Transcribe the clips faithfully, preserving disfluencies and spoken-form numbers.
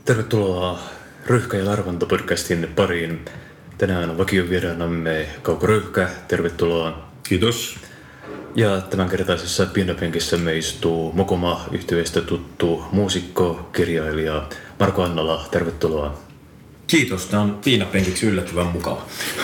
Tervetuloa Röyhkä ja Larvanta-podcastin pariin. Tänään vakiovieraanamme Kauko Röyhkä. Tervetuloa. Kiitos. Ja tämänkertaisessa pienopenkissämme istuu Mokoma-yhtyeestä tuttu muusikko, kirjailija Marko Annala. Tervetuloa. Kiitos. Tämä on piinapenkiksi yllättävän mukava.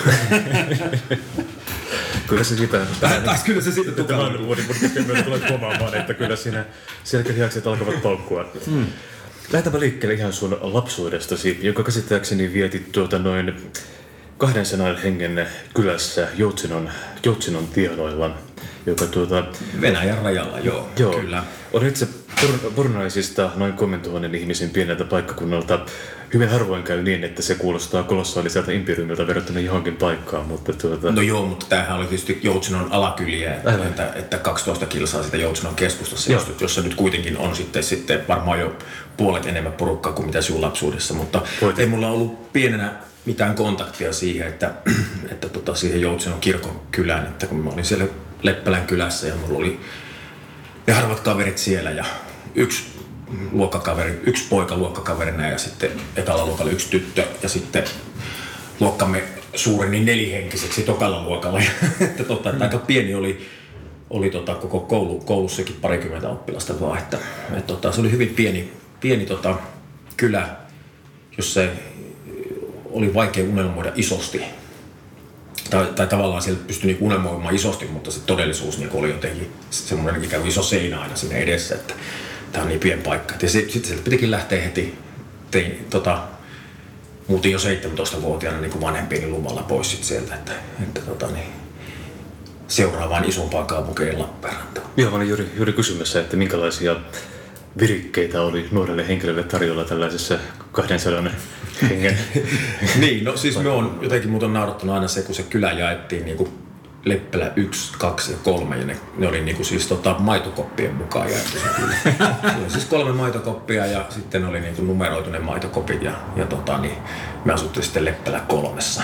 Kyllä se siitä... Taas kyllä se siitä tukalla. Tämän vuoden podcastin myötä tulee huomaamaan, että kyllä siinä selkähihakset alkavat paukkua. Hmm. Lähdetään liikkeelle ihan sun lapsuudestasi, joka käsittääkseni vietit tuota noin kahdensadan hengen kylässä Joutsinon, Joutsinon tienoilla, joka tuota... Venäjän rajalla, joo, joo. Kyllä. Olen itse Pornaisista noin kolmentuhannen ihmisen pieneltä paikkakunnalta. Hyvin harvoin käy niin, että se kuulostaa kolossaaliselta imperiumilta verrattuna johonkin paikkaan, mutta tuota... No joo, mutta tämähän oli tietysti Joutsinon alakyliä, että, että kaksitoista kilsaa siitä Joutsinon keskustassa, joo. jossa nyt kuitenkin on sitten, sitten varmaan jo puolet enemmän porukkaa kuin mitä sinun lapsuudessa, mutta Voitin. Ei mulla ollut pienenä mitään kontaktia siihen, että, että tota, siihen Joutsinon kirkon kylään, että kun mä olin siellä Leppälän kylässä ja mulla oli ne harvat kaverit siellä ja yksi luokkakaveri, yksi poika luokkakaverina ja sitten ekalla luokalla yksi tyttö ja sitten luokkamme suuri niin nelihenkiseksi tokalla luokalla. että tota, että aika pieni oli, oli tota, koko koulu, koulussakin parikymmentä oppilasta vaan, että et tota, se oli hyvin pieni, pieni tota, kylä, jossa oli vaikea unelmoida isosti. Tai, tai tavallaan siellä pystyi niinku unelmoimaan isosti, mutta se todellisuus niinku oli jotenkin semmoinen ikään kuin iso seinä aina siinä edessä, että tämä on niin pieni paikka. Ja sitten sieltä pitikin lähteä heti, tein, tota, muutin jo seitsemäntoistavuotiaana niin kuin vanhempieni luvalla pois sit sieltä, että, että tota, niin, seuraavaan isompaan kaupunkeen Lappeenrantaan. Joo, mä olin juuri, juuri kysymässä, että minkälaisia virikkeitä oli nuorelle henkilölle tarjolla tällaisessa kahdensadan hengen. Niin, no siis me on jotenkin mut on naurattanut aina se, kun se kylä jaettiin niin kuin Leppälä yksi, kaksi ja kolme, ja ne, ne oli niinku siis tota maitokoppien mukaan jaettu se kyllä. Se oli siis kolme maitokoppia ja sitten oli niinku numeroitu ne maitokopit ja, ja tota niin, me asuttiin sitten Leppälä kolmessa.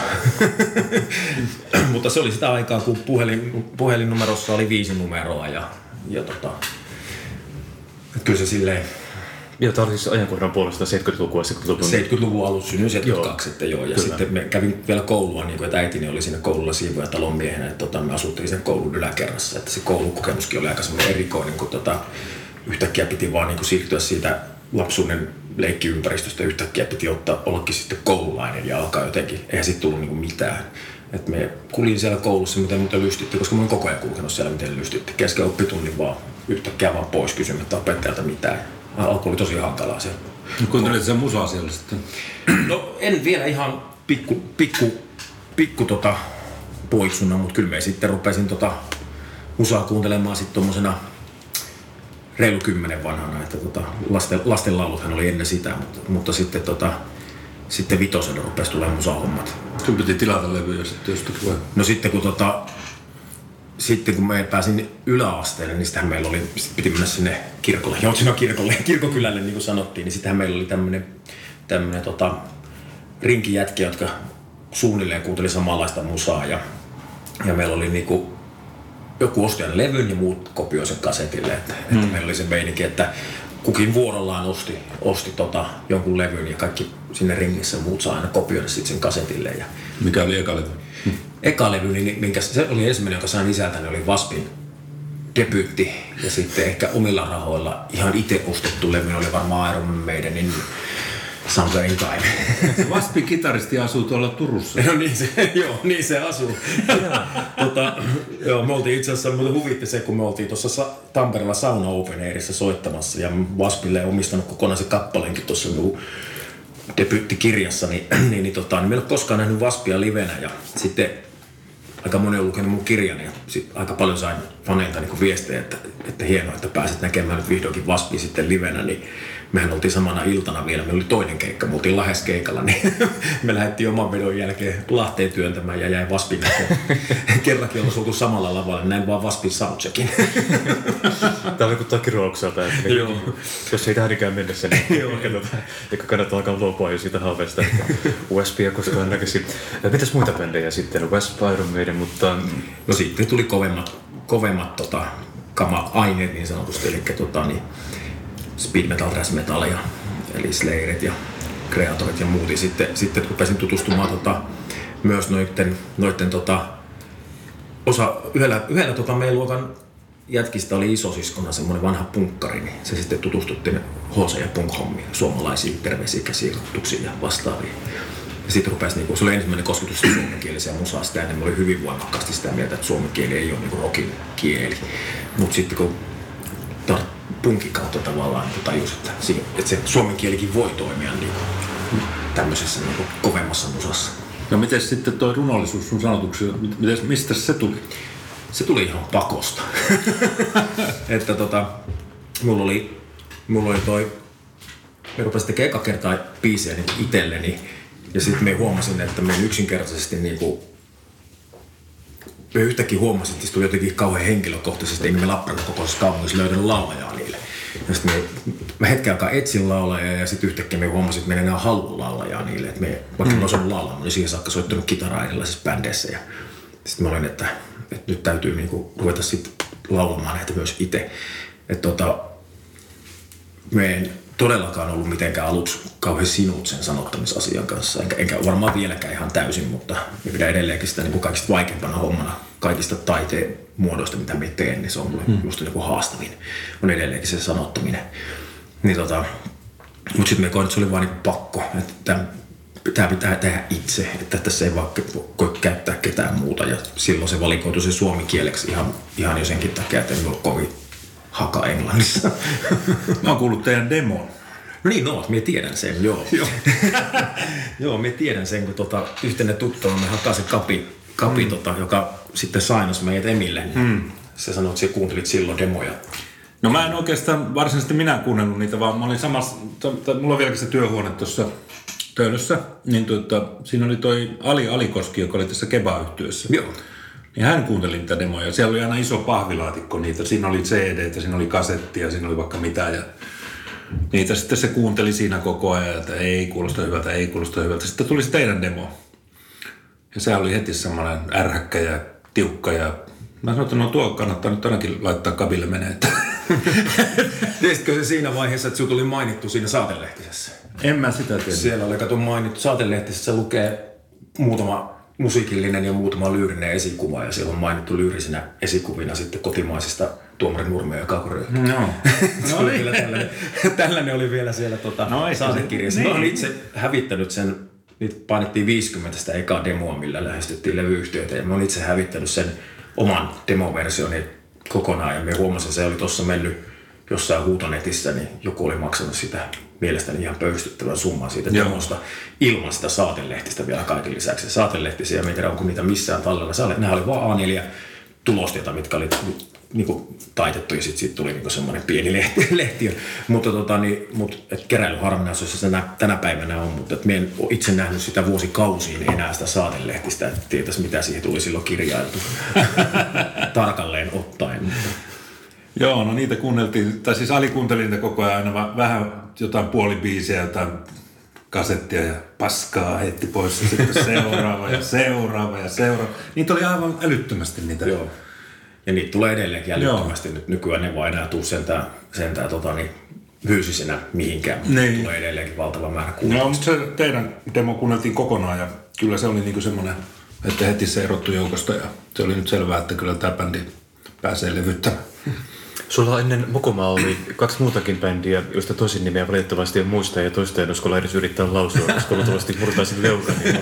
Mutta se oli sitä aikaa, kun puhelin, puhelinnumerossa oli viisi numeroa ja, ja tota, kyllä se silleen... Joo, tämä oli siis ajankohdan puolesta seitsemänkymmentälukua. seitsemänkymmentäluvun alussa synnyin seitsemänkymmentäkaksi, joo, että joo. Ja kyllä. Sitten me kävin vielä koulua, niin kuin, että äitini oli siinä koululla siivoja talonmiehenä, että tota, me asuttiin sen koulun yläkerrassa, että se koulukokemuskin oli aika semmoinen erikoinen, kun tota, yhtäkkiä piti vaan niin kuin siirtyä siitä lapsuuden leikkiympäristöstä, yhtäkkiä piti ottaa, ollakin sitten koululainen ja alkaa jotenkin, eihän siitä tullut niin kuin mitään. Et me kuljin siellä koulussa, miten mitä lystytti, koska mä olin koko ajan kulkenut siellä, miten lystytti. Kesken oppitunnin vaan yhtäkkiä vaan pois kysymättä opettajalta mitään. Alku oli tosi hankalaa se. No, kuuntelit sen musaa siellä sitten? No en vielä ihan pikku, pikku, pikku tota poiksuna, mutta kyllä me sitten rupesin tota musaa kuuntelemaan sitten tommosena reilu kymmenen vanhana, että tota lasten, lastenlauluthan oli ennen sitä, mutta, mutta sitten tota sitten vitosella rupesi tulemaan musahommat. Sun piti tilata levyjä sitten jostakin vai? No sitten kun tota Sitten kun me pääsin yläasteelle, niin sitähän meillä oli, sit piti mennä sinne kirkolle, Joutsinon kirkolle, kirkokylälle niin kuin sanottiin, niin sitähän meillä oli tämmönen, tämmönen tota, rinkijätkiä, jotka suunnilleen kuunteli samanlaista musaa ja, ja meillä oli niinku joku osti aina levyn ja muut kopioi sen kasetille, että, hmm. että meillä oli se meininki, että kukin vuorollaan osti, osti tota, jonkun levyn ja kaikki sinne ringissä muut saa aina kopioida sit sen kasetille. Ja mikä oli eka levy? Hmm. Eka levy, niin minkä, se oli ensimmäinen, joka sain isältäni, oli Waspin debyytti. Ja sitten ehkä omilla rahoilla ihan itse ostettu levy oli varmaan Iron Maidenin Somewhere in Time. Waspin kitaristi asuu tuolla Turussa. No niin se, joo, niin se asuu. tota, joo, me oltiin itse asiassa, mutta huvitti se, kun me oltiin tuossa Tampereella Sauna Open Airissa soittamassa ja Waspille omistanut kokonaisen kappaleenkin tuossa minun debyyttikirjassa, niin, niin, niin, tota, niin meillä ei ole koskaan nähnyt Waspia livenä ja sitten aika moni on lukenut mun kirjan ja sit aika paljon sain faneilta niin viestejä, että, että hienoa, että pääset näkemään nyt vihdoinkin Waspia sitten livenä, niin mehän oltiin samana iltana vielä, meillä oli toinen keikka, me oltiin Lahes keikalla, niin me lähdettiin oman vedon jälkeen Lahteen työntämään ja jäi Waspin näkemään. Kerrankin ollaan oltu samalla lavalla, näin vaan Waspin soundcheckin. Tämä vaikuttaa kiroukselta, että niin, jos ei tähän ikään mennessä, niin ehkä kannattaa alkaa luopua jo siitä haaveesta, että Waspia koskaan näkisi. Mitäs muita bändejä sitten? Wasp, Iron Maiden, mutta... No sitten tuli kovemmat, kovemmat tota, kama-aineet niin sanotusti, eli tota, niin speed metal, thrash metal ja eli Slayerit ja kreatorit ja muut. Ja sitten, sitten rupesin tutustumaan tota, myös noitten, noitten tota, osa, yhdellä, yhdellä tota meidän luokan jätkistä oli isosiskona semmoinen vanha punkkari, niin se sitten tutustuttiin H C ja punk-hommiin, suomalaisiin terveisikäisiin tuksiin ja vastaaviin. Ja sitten rupesi, niin se oli ensimmäinen kosketus suomenkieliseen musaa, sitä ennen oli hyvin voimakkaasti sitä mieltä, että suomen kieli ei ole niin rockin kieli. Mutta sitten kun tar- punkin kautta tavallaan niin tajus, että, että se suomen kielikin voi toimia niin tämmöisessä niin kovemmassa musassa. No miten sitten toi runollisuus sun sanotuksessa, mistä se tuli? Se tuli ihan pakosta. että tota, mulla oli, mulla oli toi, me rupesin tekemään eka kertaa biisejä niin itselleni. Ja sitten me huomasin, että me yksinkertaisesti niinku, me yhtäkkiä huomasin, että se tuli jotenkin kauhean henkilökohtaisesti, eikä me Lappeenrannan kokoisessa kaupungissa löydän laulajaa niille. Ja sitten me, mä hetken aikaa etsin laulajaa ja sitten yhtäkkiä me huomasin, että me ei enää halua laulajaa niille. Että me, vaikka mm. mä osannut laulaa, mä olin siihen saakka soittanut kitaraa erilaisissa bändeissä. Ja sitten mä olin, että, että nyt täytyy niinku ruveta sitten laulamaan näitä myös itse. Että tota, me en todellakaan ollut mitenkään aluksi kauhean sinut sen sanottamisasian kanssa. Enkä, enkä varmaan vieläkään ihan täysin, mutta me pidän edelleenkin sitä niin kuin kaikista vaikeimpana hommana kaikista taiteen muodoista, mitä me teen, niin se on mulle hmm. just niin kuin haastavin. On edelleenkin se sanottaminen. Niin tota, mutta sitten me koin, että se oli vaan niin pakko, että tämä pitää tehdä itse, että tässä ei vaan voi käyttää ketään muuta. Ja silloin se valikoitui se suomen kieleksi ihan, ihan jo senkin takia, että ei ole kovin haka Englannissa. Mä oon kuullut teidän demon. No niin, no, minä tiedän sen, joo. Joo, joo minä tiedän sen, kun tota, yhtenä tuttavamme hakasi Kapi, Kapi mm. tota, joka sitten sainas meidät Emille. Mm. Se sanoi, että sinä kuuntelit silloin demoja. No mä en oikeastaan varsinaisesti minä kuunnellut niitä, vaan mä olin samassa, t- mulla on vieläkin se työhuone tuossa Töölössä, niin tuota, siinä oli toi Ali Alikoski, joka oli tässä Keba-yhtiössä. Joo. Niin hän kuunteli niitä demoja. Siellä oli aina iso pahvilaatikko niitä. Siinä oli C D:tä, siinä oli kasettia, siinä oli vaikka mitä. Ja niitä sitten se kuunteli siinä koko ajan, että ei kuulosta hyvältä, ei kuulosta hyvältä. Sitten tuli se teidän demo. Ja se oli heti semmoinen ärhäkkä ja tiukka. Ja mä sanoin, että no tuo kannattaa nyt ainakin laittaa Kabille menee. Tiesitkö se siinä vaiheessa, että sinut oli mainittu siinä saatelehtisessä? En mä sitä tiedä. Siellä oli kato mainittu. Saatelehtisessä lukee muutama musiikillinen ja muutama lyyrinen esikuva, ja siellä on mainittu lyyrisinä esikuvina sitten kotimaisista Tuomarin Nurmea ja Kaukoryhmä. No. Se oli vielä tällainen, tällainen oli vielä siellä tota, no, saatekirjassa. Niin. Mä olen itse hävittänyt sen, niitä painettiin viisikymmentä sitä ekaa demoa, millä lähestyttiin levyyhtiöitä, ja mä olen itse hävittänyt sen oman demoversioni kokonaan, ja me huomasin, että se oli tuossa mennyt jossain huutonetissä, niin joku oli maksanut sitä mielestäni ihan pöystyttävän summan siitä demosta ilman sitä saatelehtistä vielä kaiken lisäksi. Saatelehtisiä, en tiedä onko niitä missään tallella. Nämä oli vaan A neljä tulosteita, mitkä oli niinku taitettu, ja sitten siitä tuli niinku semmoinen pieni lehti. lehti. Mutta tota, niin, mut, keräilyharvinaisuus se tänä päivänä on, mutta et mä en ole itse nähnyt sitä vuosikausiin enää sitä saatelehtistä, että tietäisi mitä siihen tuli silloin kirjailtu tarkalleen ottaen. Joo, no niitä kuunneltiin, tai siis Ali kuunteli niitä koko ajan aina vähän jotain puolibiisiä, jotain kasettia ja paskaa heitti pois ja sitten seuraava ja seuraava ja seuraava. Niitä oli aivan älyttömästi niitä. Joo. Ja niitä tulee edelleenkin älyttömästi. Nyt nykyään ne vaan enää tuu sentään, sentään tota, niin, fyysisenä mihinkään, mutta niin. Tulee edelleenkin valtava määrä kuunnelmista. No, mutta se teidän demo kuunneltiin kokonaan ja kyllä se oli niinku semmoinen, että heti se erottui joukosta ja se oli nyt selvää, että kyllä tämä bändi pääsee levyttämään. Sulla ennen Mokomaa oli kaksi muutakin bändiä, joista toisin nimeä valitettavasti en muista ja toista en uskalla edes yrittää lausua, koska luultavasti murtaisin leukani.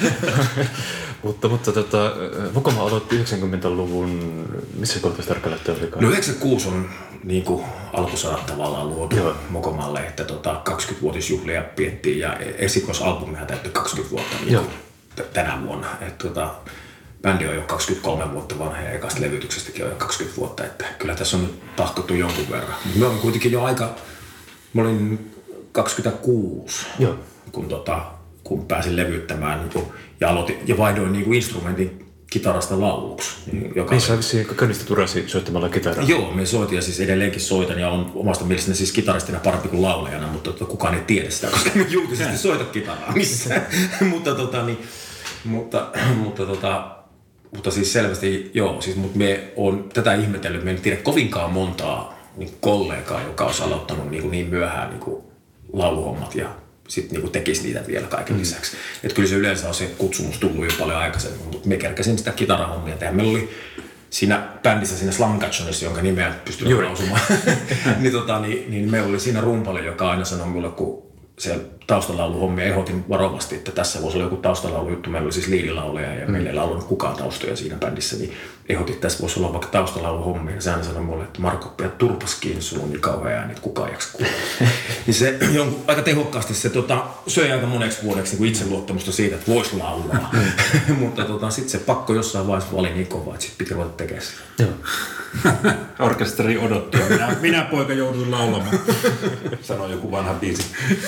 mutta mutta tota, Mokoma aloitti yhdeksänkymmentäluvun, missä kohtaa tarkalleen olikaan? No yhdeksänkymmentäkuusi on niin kuin alkusanat tavallaan luotu Joo. Mokomalle, että tota, kaksikymmenvuotisjuhlia piettiin ja esikoisalbumihan täyttyi kaksikymmentä vuotta niin t- tänä vuonna. Et, tota, bändi on jo kaksikymmentäkolme vuotta vanha ja ekasta levytyksestäkin on jo kaksikymmentä vuotta, että kyllä tässä on nyt tahkottu jonkun verran. Mä olin kuitenkin jo aika, mä olin kaksikymmentäkuusi, Joo. Kun, tota, kun pääsin levyttämään niin kun, ja, aloitin, ja vaihdoin niin kuin instrumentin kitarasta lauluksi. Joka niin sä vissiin könistä turasi soittamalla kitaraa. Joo, me soitin ja siis edelleenkin soitan ja on omasta mielestäni siis kitaristina parempi kuin laulajana, mutta tota, kukaan ei tiedä sitä, koska me julkisesti soita kitaraa missään. mutta tota, niin, mutta, mutta tota, Mutta siis selvästi, joo, siis mut me on tätä ihmetellyt, me en tiedä kovinkaan montaa niin kollegaa, joka olisi aloittanut niin, niin myöhään niin lauluhommat ja sitten niinku tekisi niitä vielä kaiken lisäksi. Mm. Että kyllä se yleensä on se kutsumus tullut jo paljon aikaisemmin, mutta me kerkäsin sitä kitarahommia tehdä. Meillä oli siinä bändissä, siinä Slumgatchonissa, jonka nimeä pystyy lausumaan, niin, tota, niin, niin meillä oli siinä rumpali, joka aina sanoi mulle, kun siellä taustalauluhommia ehdotin varovasti, että tässä voisi olla joku taustalaulujuttu. Meillä oli siis liidilauleja ja mm. meillä ei laulunut kukaan taustoja siinä bändissä, niin ehdotin, että tässä voisi olla vaikka taustalauluhommia. Ja se aina sanoi mulle, että Marko, pidä turpas kiinni, sulla on niin kauhean ääni, että kukaan jaksa kuulla. Niin se jonkun, aika tehokkaasti se tota, söi aika moneksi vuodeksi niin itseluottamusta siitä, että voisi laulaa. Mutta tota, sitten se pakko jossain vaiheessa oli niin kova, että sitten piti ruveta tekemään sitä. Joo. Orkesteri odottaa. Minä, minä poika joudun laulamaan, sanoi joku vanha biisi.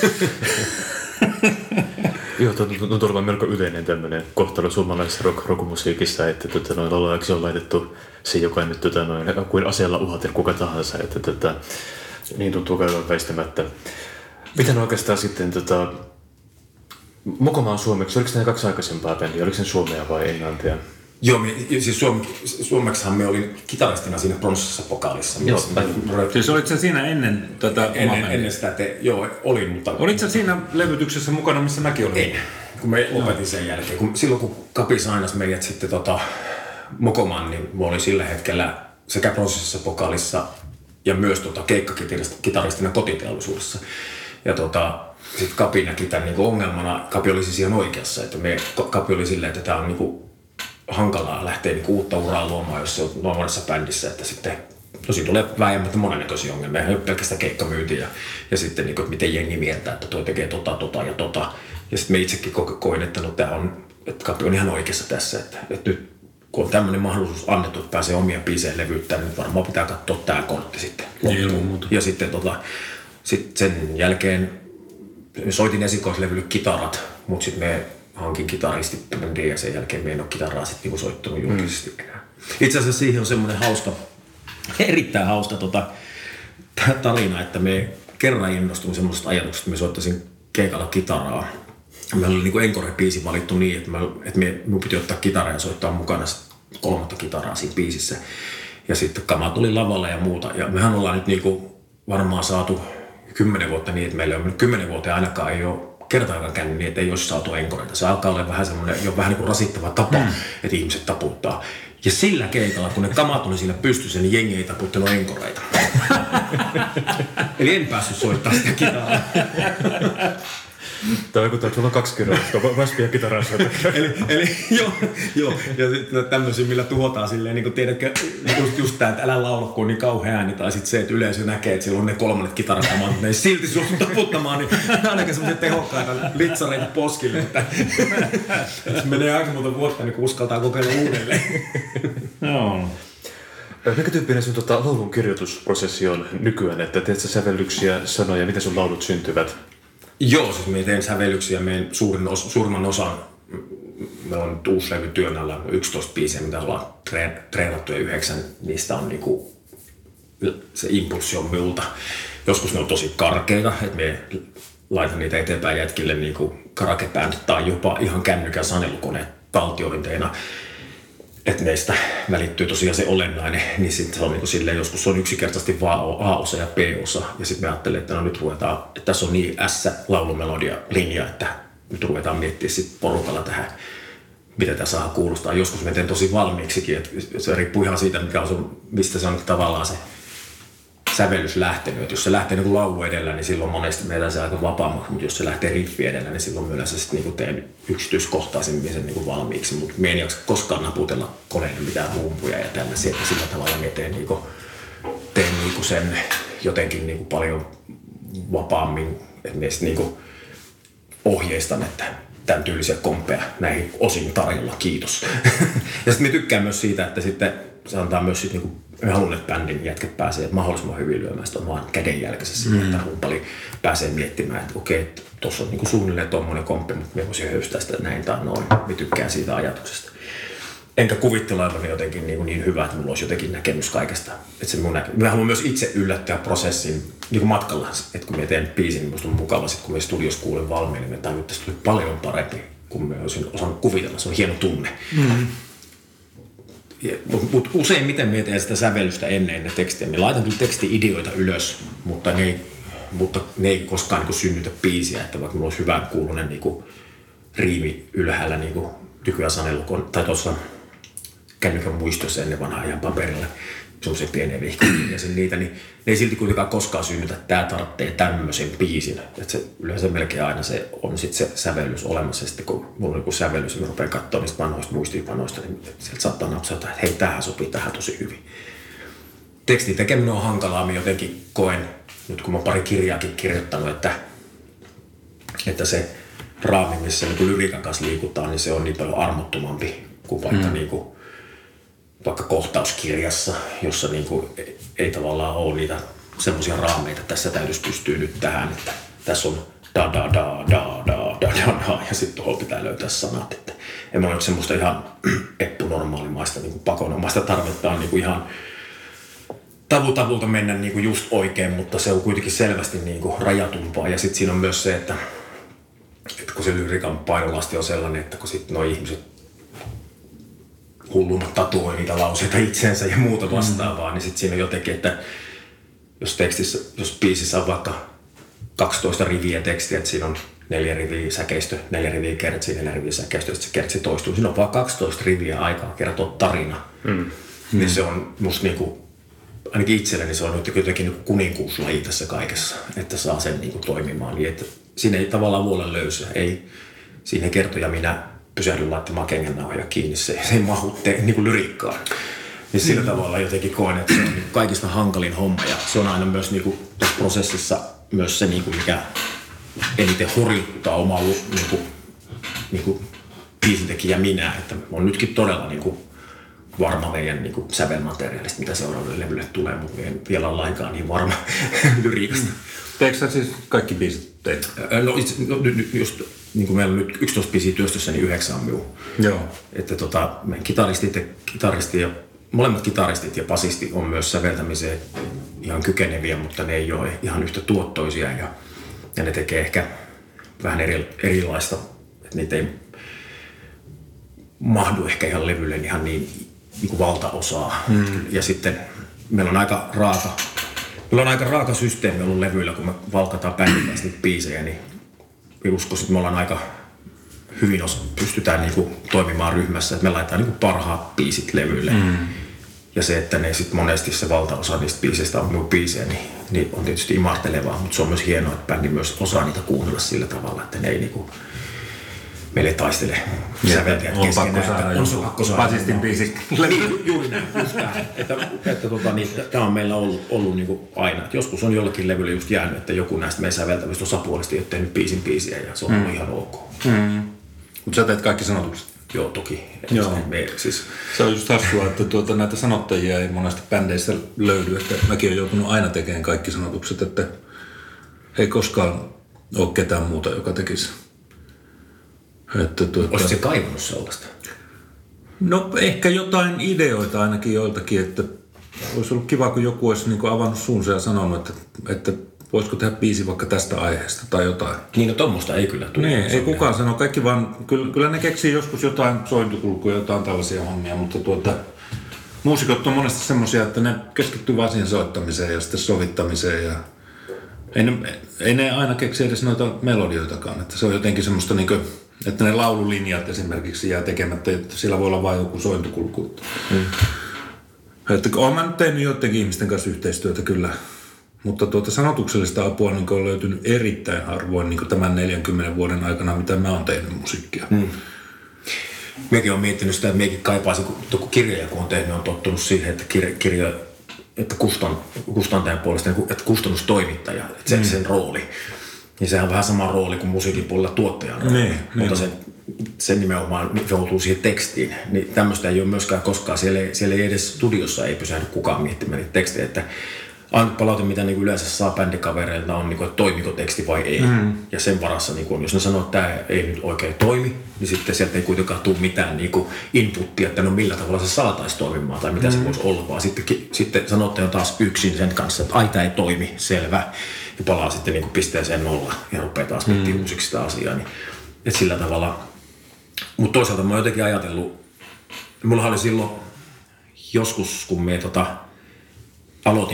Joo, tuntuu olevan melko yleinen tämmöinen kohtalo suomalaisessa rock, rockmusiikissa, että tota, noin laulajaksi on laitettu se, joka nyt tota, noin, kuin aseella uhaten kuka tahansa, että tota, niin tuntuu käyvän väistämättä. Miten oikeastaan sitten tota, Mokomaan suomeksi, oliko nämä kaksi aikaisempaa bändiä, oliko se suomea vai englantia? Joo, me, siis Suom, suomeksihan me olin kitaristina siinä Bronssissa pokaalissa. Joo, me, siis olit sä siinä ennen tätä ennen, ennen sitä, te, joo, olin, mutta... Olit sä siinä levytyksessä mukana, missä mäkin olin? En, kun me lopetin sen jälkeen. Kun, silloin kun Kapi sainas meidät sitten tota, Mokomaan, niin mä olin sillä hetkellä sekä Bronssissa pokaalissa ja myös tota, keikkakitaristina kotiteollisuudessa. Ja tota, sitten Kapi näki tämän niin ongelmana. Kapi oli siis ihan oikeassa, että me, Kapi oli silleen, että tämä on niin hankalaa lähteä niin uutta uraa luomaan, jos se on monessa bändissä, että sitten no siinä tulee vääjäämättä monennäköisiä ongelmia, ei ole pelkästään keikkamyyntiä ja, ja sitten niin kuin, miten jengi mieltää, että toi tekee tota, tota ja tota. Ja sitten me itsekin ko- koin, että no tää on, että Kapi on ihan oikeassa tässä, että, että nyt kun on tämmöinen mahdollisuus annettu, että pääsee omia biisejä levyttämään, niin varmaan pitää katsoa tää kortti sitten loppuun. Ja sitten tota, sit sen jälkeen soitin esikoislevylle kitarat, mutta sitten me hankin kitaristit ja sen jälkeen me en ole kitaraa sitten niinku soittanut julkisesti enää. Itse asiassa siihen on semmoinen hauska, erittäin hauska tota, tarina, että me kerran innostuin semmoisesta ajatuksesta, että me soittaisin keikalla kitaraa. Meillä oli niinku encore-biisi valittu niin, että, me, että me, minun piti ottaa kitaraa ja soittaa mukana kolmatta kitaraa siinä biisissä. Ja sitten Kama tuli lavalle ja muuta. Ja mehän ollaan nyt niinku varmaan saatu kymmenen vuotta niin, että meillä on kymmenen vuotta ainakaan ei ole kertaakaan käynyt niin, että ei olisi saatu enkoreita. Se alkaa olla vähän semmoinen, jo vähän niin kuin rasittava tapa, mm. että ihmiset taputtaa. Ja sillä keikalla, kun ne Kamat oli siinä pystyssä, niin jengi ei taputtanut enkoreita. Eli en päässyt soittaa sitä kitaraa. Tämä vaikuttaa, että sulla on kaksi kirjoitusta, vaspia kitaraa soittaa. eli, eli joo, joo, ja sitten tämmöisiä, millä tuhotaan silleen, niin kuin tiedätkö, just, just tämä, että älä laula, kun on niin kauhea ääni, tai sitten se, että yleisö näkee, että siellä on ne kolmannet kitarakamat, mutta ne ei silti suostu taputtamaan, niin ainakin semmoisia tehokkaita litsareita poskille, että menee aika monta vuotta, niin kun uskaltaa kokeilla uudelleen. Joo. Mikä tyyppinen sun tota, laulun kirjoitusprosessi on nykyään, että teet sä sävellyksiä, sanoja, miten sun laulut syntyvät? Joo, siis me teen sävellyksiä, meidän suurin os, suurimman osan, meillä on nyt uusi levy työn alla, yksitoista biisiä, mitä ollaan treenattu ja yhdeksän, niistä on niinku, se impulssi on minulta. Joskus ne on tosi karkeita, että me laitan niitä eteenpäin jätkille niinku karakebändit tai jopa ihan kännykän sanelukoneet taltiointeina. Että meistä välittyy tosiaan se olennainen, niin sitten se on niin silleen, joskus se on yksinkertaisesti vaan A-osa ja B-osa. Ja sitten me ajattelemme, että no nyt ruvetaan, että tässä on niin S-laulumelodia linja, että nyt ruvetaan miettimään sitten porukalla tähän, mitä tämä saa kuulostaa. Joskus me teen tosi valmiiksikin, että se riippuu ihan siitä, mikä on sun, mistä se on tavallaan se sävellys lähtenyt. Että jos se lähtee niin laulu edellä, niin silloin monesti meillä se aika vapaammaksi, mutta jos se lähtee riffi edellä, niin silloin myös se sitten niin teen yksityiskohtaisemmin sen niin valmiiksi. Mutta me en jaksa koskaan naputella koneelle mitään rumpuja ja tällaisia, että sillä tavalla me teen, niin kuin, teen niin kuin sen jotenkin niin kuin paljon vapaammin, että me sitten niin ohjeistan, että tämän tyylisiä komppeja näihin osin tarjolla, kiitos. Ja sitten me tykkään myös siitä, että sitten se antaa myös sitten niin me haluan, että bändin jätket pääsee mahdollisimman hyvin lyömään sitä vaan kädenjälkeisessä mm. että rumpali pääsee miettimään, että okei, että tuossa on niinku suunnilleen tommoinen komppi, mutta me voisin höystää sitä näin tai noin. Me tykkään siitä ajatuksesta. Enkä kuvittele olevani jotenkin niin, niin hyvä, että mulla olisi jotenkin näkemys kaikesta. Että se mun näke... Mä haluan myös itse yllättää prosessin niin kuin matkalla. Että kun mä teen biisin, niin musta on mukava, sit kun me studiossa kuulen valmiin, niin me tajun, että se tuli paljon parempi kuin me olisin osannut kuvitella. Se on hieno tunne. Mm. Mutta mut useimmiten mie teen sitä sävellystä ennen ne tekstiä. Me laitan kyllä teksti-ideoita ylös, mutta ne, mutta ne ei koskaan niin kuin synnytä biisiä, että vaikka mulla olisi hyvän kuulunen niin kuin riimi ylhäällä niin kuin nykyään sanellukon, tai tuossa kännykän muistossa ennen vanhaa ihan paperilla, semmoisia pieniä vihkoja ja sen niitä, niin ne ei silti kuitenkaan koskaan synnytä, että tää tarvitsee tämmöisen biisin. Että se yleensä melkein aina se on sit se sävellys olemassa, ja sitten kun mulla on joku sävellys ja mä rupean katsoa niistä vanhoista muistiinpanoista, niin sieltä saattaa napsata, että hei, tähän sopii tähän tosi hyvin. Tekstin tekeminen on hankalaa, mä jotenkin koen, nyt kun mä oon pari kirjaakin kirjoittanut, että, että se raami, missä niin lyriikan kanssa liikutaan, niin se on niin paljon armottomampi kuin vaikka, mm. niin kuin, vaikka kohtauskirjassa, jossa niin kuin ei, ei tavallaan ole niitä semmoisia raameita, että tässä täytyisi pystyä nyt tähän, että tässä on da da da da da da da da ja sitten tuohon pitää löytää sanat. Että en mä ole semmoista ihan eppunormaalimaista niin kuin pakonomaista tarvetta on niin kuin ihan tavu tavulta mennä niin kuin just oikein, mutta se on kuitenkin selvästi niin kuin rajatumpaa. Ja sitten siinä on myös se, että, että kun se lyriikan painolasti on sellainen, että kun sitten nuo ihmiset hulluna tatuoi niitä lauseita itseensä ja muuta vastaavaa, mm. niin sitten siinä on jotenkin, että jos tekstissä, jos biisissä on vaikka kaksitoista riviä tekstiä, että siinä on neljä riviä säkeistö, neljä riviä kertsiä, neljä riviä säkeistö, että se kertsi toistuu. Siinä on vaan kaksitoista riviä aikaa kertoa tarina. Mm. Niin se on musta niinku, ainakin itselleni se on nyt jotenkin niinku kuninkuuslaji tässä kaikessa, että saa sen niinku toimimaan. Niin että siinä ei tavallaan vuolen löysää, ei siinä kertoja minä pysähdyn laittamaan kengännauhoja kiinni, se, se ei mahu te, niinku lyriikkaan. Niin sillä mm. tavalla jotenkin koen, että se on niinku kaikista hankalin homma ja se on aina myös niinku tässä prosessissa myös se, niinku, mikä eniten horjuttaa omaa niinku, niinku, biisintekijä minä, että on nytkin todella niinku, varma meidän niinku, sävelmateriaalista, mitä seuraavalle levylle tulee, mutta en vielä ole lainkaan niin varma lyriikasta. Teekö sä siis kaikki biisit teitä? No, itse, no nyt just niin kuin meillä on nyt yksitoista biisiä työstössä, niin yhdeksän on minun. Joo. Että tota, meidän kitaristit ja, kitaristi ja molemmat kitaristit ja basisti on myös säveltämiseen ihan kykeneviä, mutta ne ei ole ihan yhtä tuottoisia ja, ja ne tekee ehkä vähän eri, erilaista, että niitä ei mahdu ehkä ihan levylle ihan niin, niin kuin valtaosaa. Mm. Ja sitten meillä on aika raaka, meillä on aika raaka systeemi ollut levyillä, kun me valkataan bändin kanssa niitä biisejä, niin uskoisin, että me ollaan aika hyvin osa, pystytään niinku toimimaan ryhmässä, että me laitetaan niinku parhaat biisit levyille. Mm. Ja se, että ne sit monesti se valtaosa niistä biiseistä on minun biisejä, niin, niin on tietysti imartelevaa, mutta se on myös hienoa, että bändi myös osaa niitä kuunnella sillä tavalla, että ne ei niinku, meille taistele säveltäjät keskenään. On se pakko saada. Basistin biisi. Juuri näin, just näin. Että, että tota, niin, tämä on meillä ollut, ollut niinku aina. Et joskus on jollakin levyllä just jäänyt, että joku näistä meidän säveltävistä osapuolista ei ole tehnyt biisin biisiä ja se on mm. ihan ok. Mm. Mutta sä teet kaikki sanotukset? Joo, toki. Joo. Me, siis. Se on just hassua, että tuota, näitä sanottajia ei monesti bändeissä löydy. Että mäkin olen joutunut aina tekemään kaikki sanotukset, että ei koskaan ole ketään muuta, joka tekisi. Tuota, olisitko se kaivannut sellaista? No ehkä jotain ideoita ainakin joiltakin, että olisi ollut kiva, kun joku olisi niin kuin avannut suunsa ja sanonut, että, että voisiko tehdä biisi vaikka tästä aiheesta tai jotain. Niin, no tommoista ei kyllä tule. Niin, ei kukaan sano. Kaikki vaan, kyllä, kyllä ne keksii joskus jotain sointukulkuja, jotain tällaisia hommia, mutta tuota, muusikot on monesti semmoisia, että ne keskittyy vaan siihen soittamiseen ja sitten sovittamiseen ja ei ne, ei ne aina keksi edes noita melodioitakaan, että se on jotenkin semmoista niin kuin, että ne laululinjat esimerkiksi jää tekemättä, että sillä voi olla vain joku sointukulku. Mm. Että olen mä nyt tehnyt joidenkin ihmisten kanssa yhteistyötä kyllä, mutta tuota sanotuksellista apua niin on löytynyt erittäin harvoin niin tämän neljänkymmenen vuoden aikana, mitä mä oon tehnyt musiikkia. Mm. Mekin on miettinyt sitä, että mekin kaipaisin, kun kirjoja kun on tehnyt, on tottunut siihen, että kirja, kirja että kustan, kustantajan puolesta, että kustannustoimittaja, että se, mm. sen rooli. Niin sehän on vähän sama rooli kuin musiikin puolella tuottajan rooli, niin, mutta niin. se, se nimenomaan joutuu siihen tekstiin. Niin tämmöistä ei ole myöskään koskaan, siellä ei, siellä ei edes studiossa ei pysähdy kukaan miettimään niitä tekstejä, että ainut palaute, mitä niin yleensä saa bändikavereilta on, niin kuin, että toimiko teksti vai ei. Mm. Ja sen varassa, niin kuin, jos ne sanoo, että tämä ei nyt oikein toimi, niin sitten sieltä ei kuitenkaan tule mitään niin kuin inputtia, että no millä tavalla se saataisiin toimimaan tai mitä mm. se voisi olla, vaan sitten, sitten sanotte jo taas yksin sen kanssa, että ai tämä ei toimi, selvä. Ja palaa sitten niin kuin pisteeseen nolla ja rupeaa taas miettimään mm. uusiksi sitä asiaa. Niin, että sillä tavalla. Mutta toisaalta mä oon jotenkin ajatellut, mullahan oli silloin joskus, kun me tota, aloitin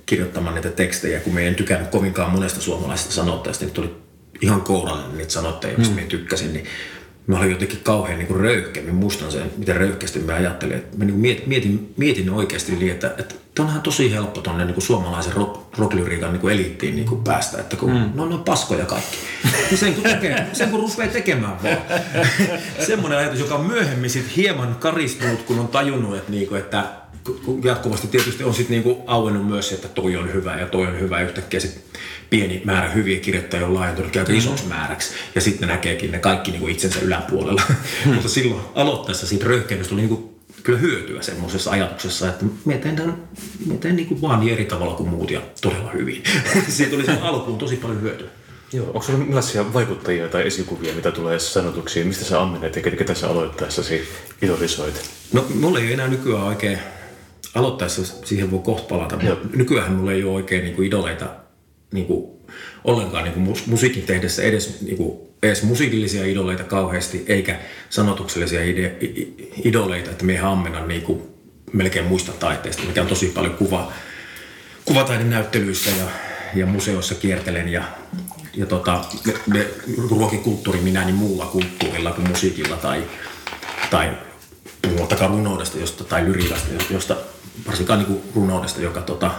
kirjoittamaan niitä tekstejä, kun me en tykännyt kovinkaan monesta suomalaisesta sanottajasta, niin tuli ihan kourallinen niitä sanottajia, mistä mm. mä tykkäsin, niin mä olin jotenkin kauhean niin kuin röyhkeä. Mä muistan sen, miten röyhkeästi mä ajattelin. Että mä niin mietin, mietin, mietin oikeasti niin, että, että onhan tosi helppo tuonne niin suomalaisen rock, rocklyriikan niin eliittiin niin kuin päästä. Että kun mm. no, ne on paskoja kaikki. Niin sen kun, tekee, sen kun rupeaa tekemään vaan. Semmoinen ajatus, joka on myöhemmin sit hieman karistunut, kun on tajunnut, että, niin kuin, että jatkuvasti tietysti on sitten niin auennut myös, että toi on hyvä ja toi on hyvä. Yhtäkkiä sit pieni määrä hyviä kirjoittajia on laajentunut aika isoksi määräksi. Ja sitten ne näkeekin ne kaikki niin kuin itsensä yläpuolella. Hmm. Mutta silloin aloittaessa siitä röyhkeydestä oli niin kuin kyllä hyötyä semmoisessa ajatuksessa, että mä teen, mä teen niin kuin vaan niin eri tavalla kuin muut ja todella hyvin. Siitä oli sen alkuun tosi paljon hyötyä. Joo, onko sulla millaisia vaikuttajia tai esikuvia, mitä tulee sanotuksiin? Mistä sä ammennet ja ketä sä aloittaessasi idolisoit? No mulla ei enää nykyään oikein, aloittaessa siihen voi kohta palata, mutta nykyään mulla ei ole oikein niin kuin idoleita niin kuin ollenkaan niin kuin musiikin tehdessä edes, niin kuin, edes musiikillisia idoleita kauheasti, eikä sanotuksellisia ide, idoleita, että me ei ammenna niin kuin melkein muista taiteista, mikä on tosi paljon kuva, kuvataiden näyttelyissä ja, ja museoissa kiertelen ja, ja tota, me, me ruokikulttuuri minä niin muulla kulttuurilla kuin musiikilla tai, tai puhumattakaan runoudesta josta, tai lyriikasta, josta varsinkaan niin kuin runoudesta, joka tota,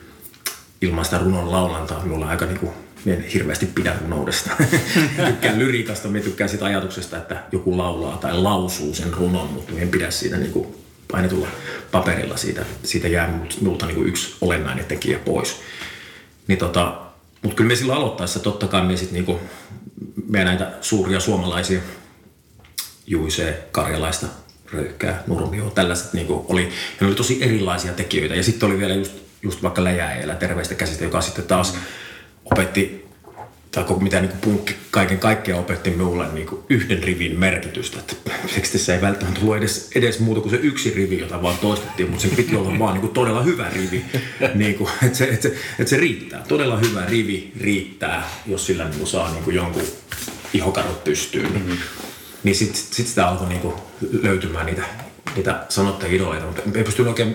ilman sitä runon laulantaa, minulla on aika niin kuin, en hirveästi pidä runoudesta. Tykkään lyriikasta, minä tykkään siitä ajatuksesta, että joku laulaa tai lausuu sen runon, mutta en pidä siitä niin kuin painetulla paperilla. Siitä, siitä jää minulta niin kuin yksi olennainen tekijä pois. Niin tota, mutta kyllä me silloin aloittaessa totta kai me sitten niin me näitä suuria suomalaisia Juisee, Karjalaista, Röyhkää, Nurmio, tällaiset niin oli, ja ne oli tosi erilaisia tekijöitä. Ja sitten oli vielä just, just vaikka Läjäjälä Terveistä käsistä, joka sitten taas opetti, tai koko mitä niin punkki kaiken kaikkiaan opetti minulle niin yhden rivin merkitystä. Että tekstissä ei välttämättä ollut edes, edes muuta kuin se yksi rivi, jota vaan toistettiin, mutta se piti olla vaan niin todella hyvä rivi. Niin kuin, että, se, että, se, että se riittää. Todella hyvä rivi riittää, jos sillä niin saa niin jonkun ihokadot pystyyn. Mm-hmm. Niin sitten sit sitä alkoi niinku löytymään niitä, niitä sanottajia idoleita, mutta ei pystynyt oikein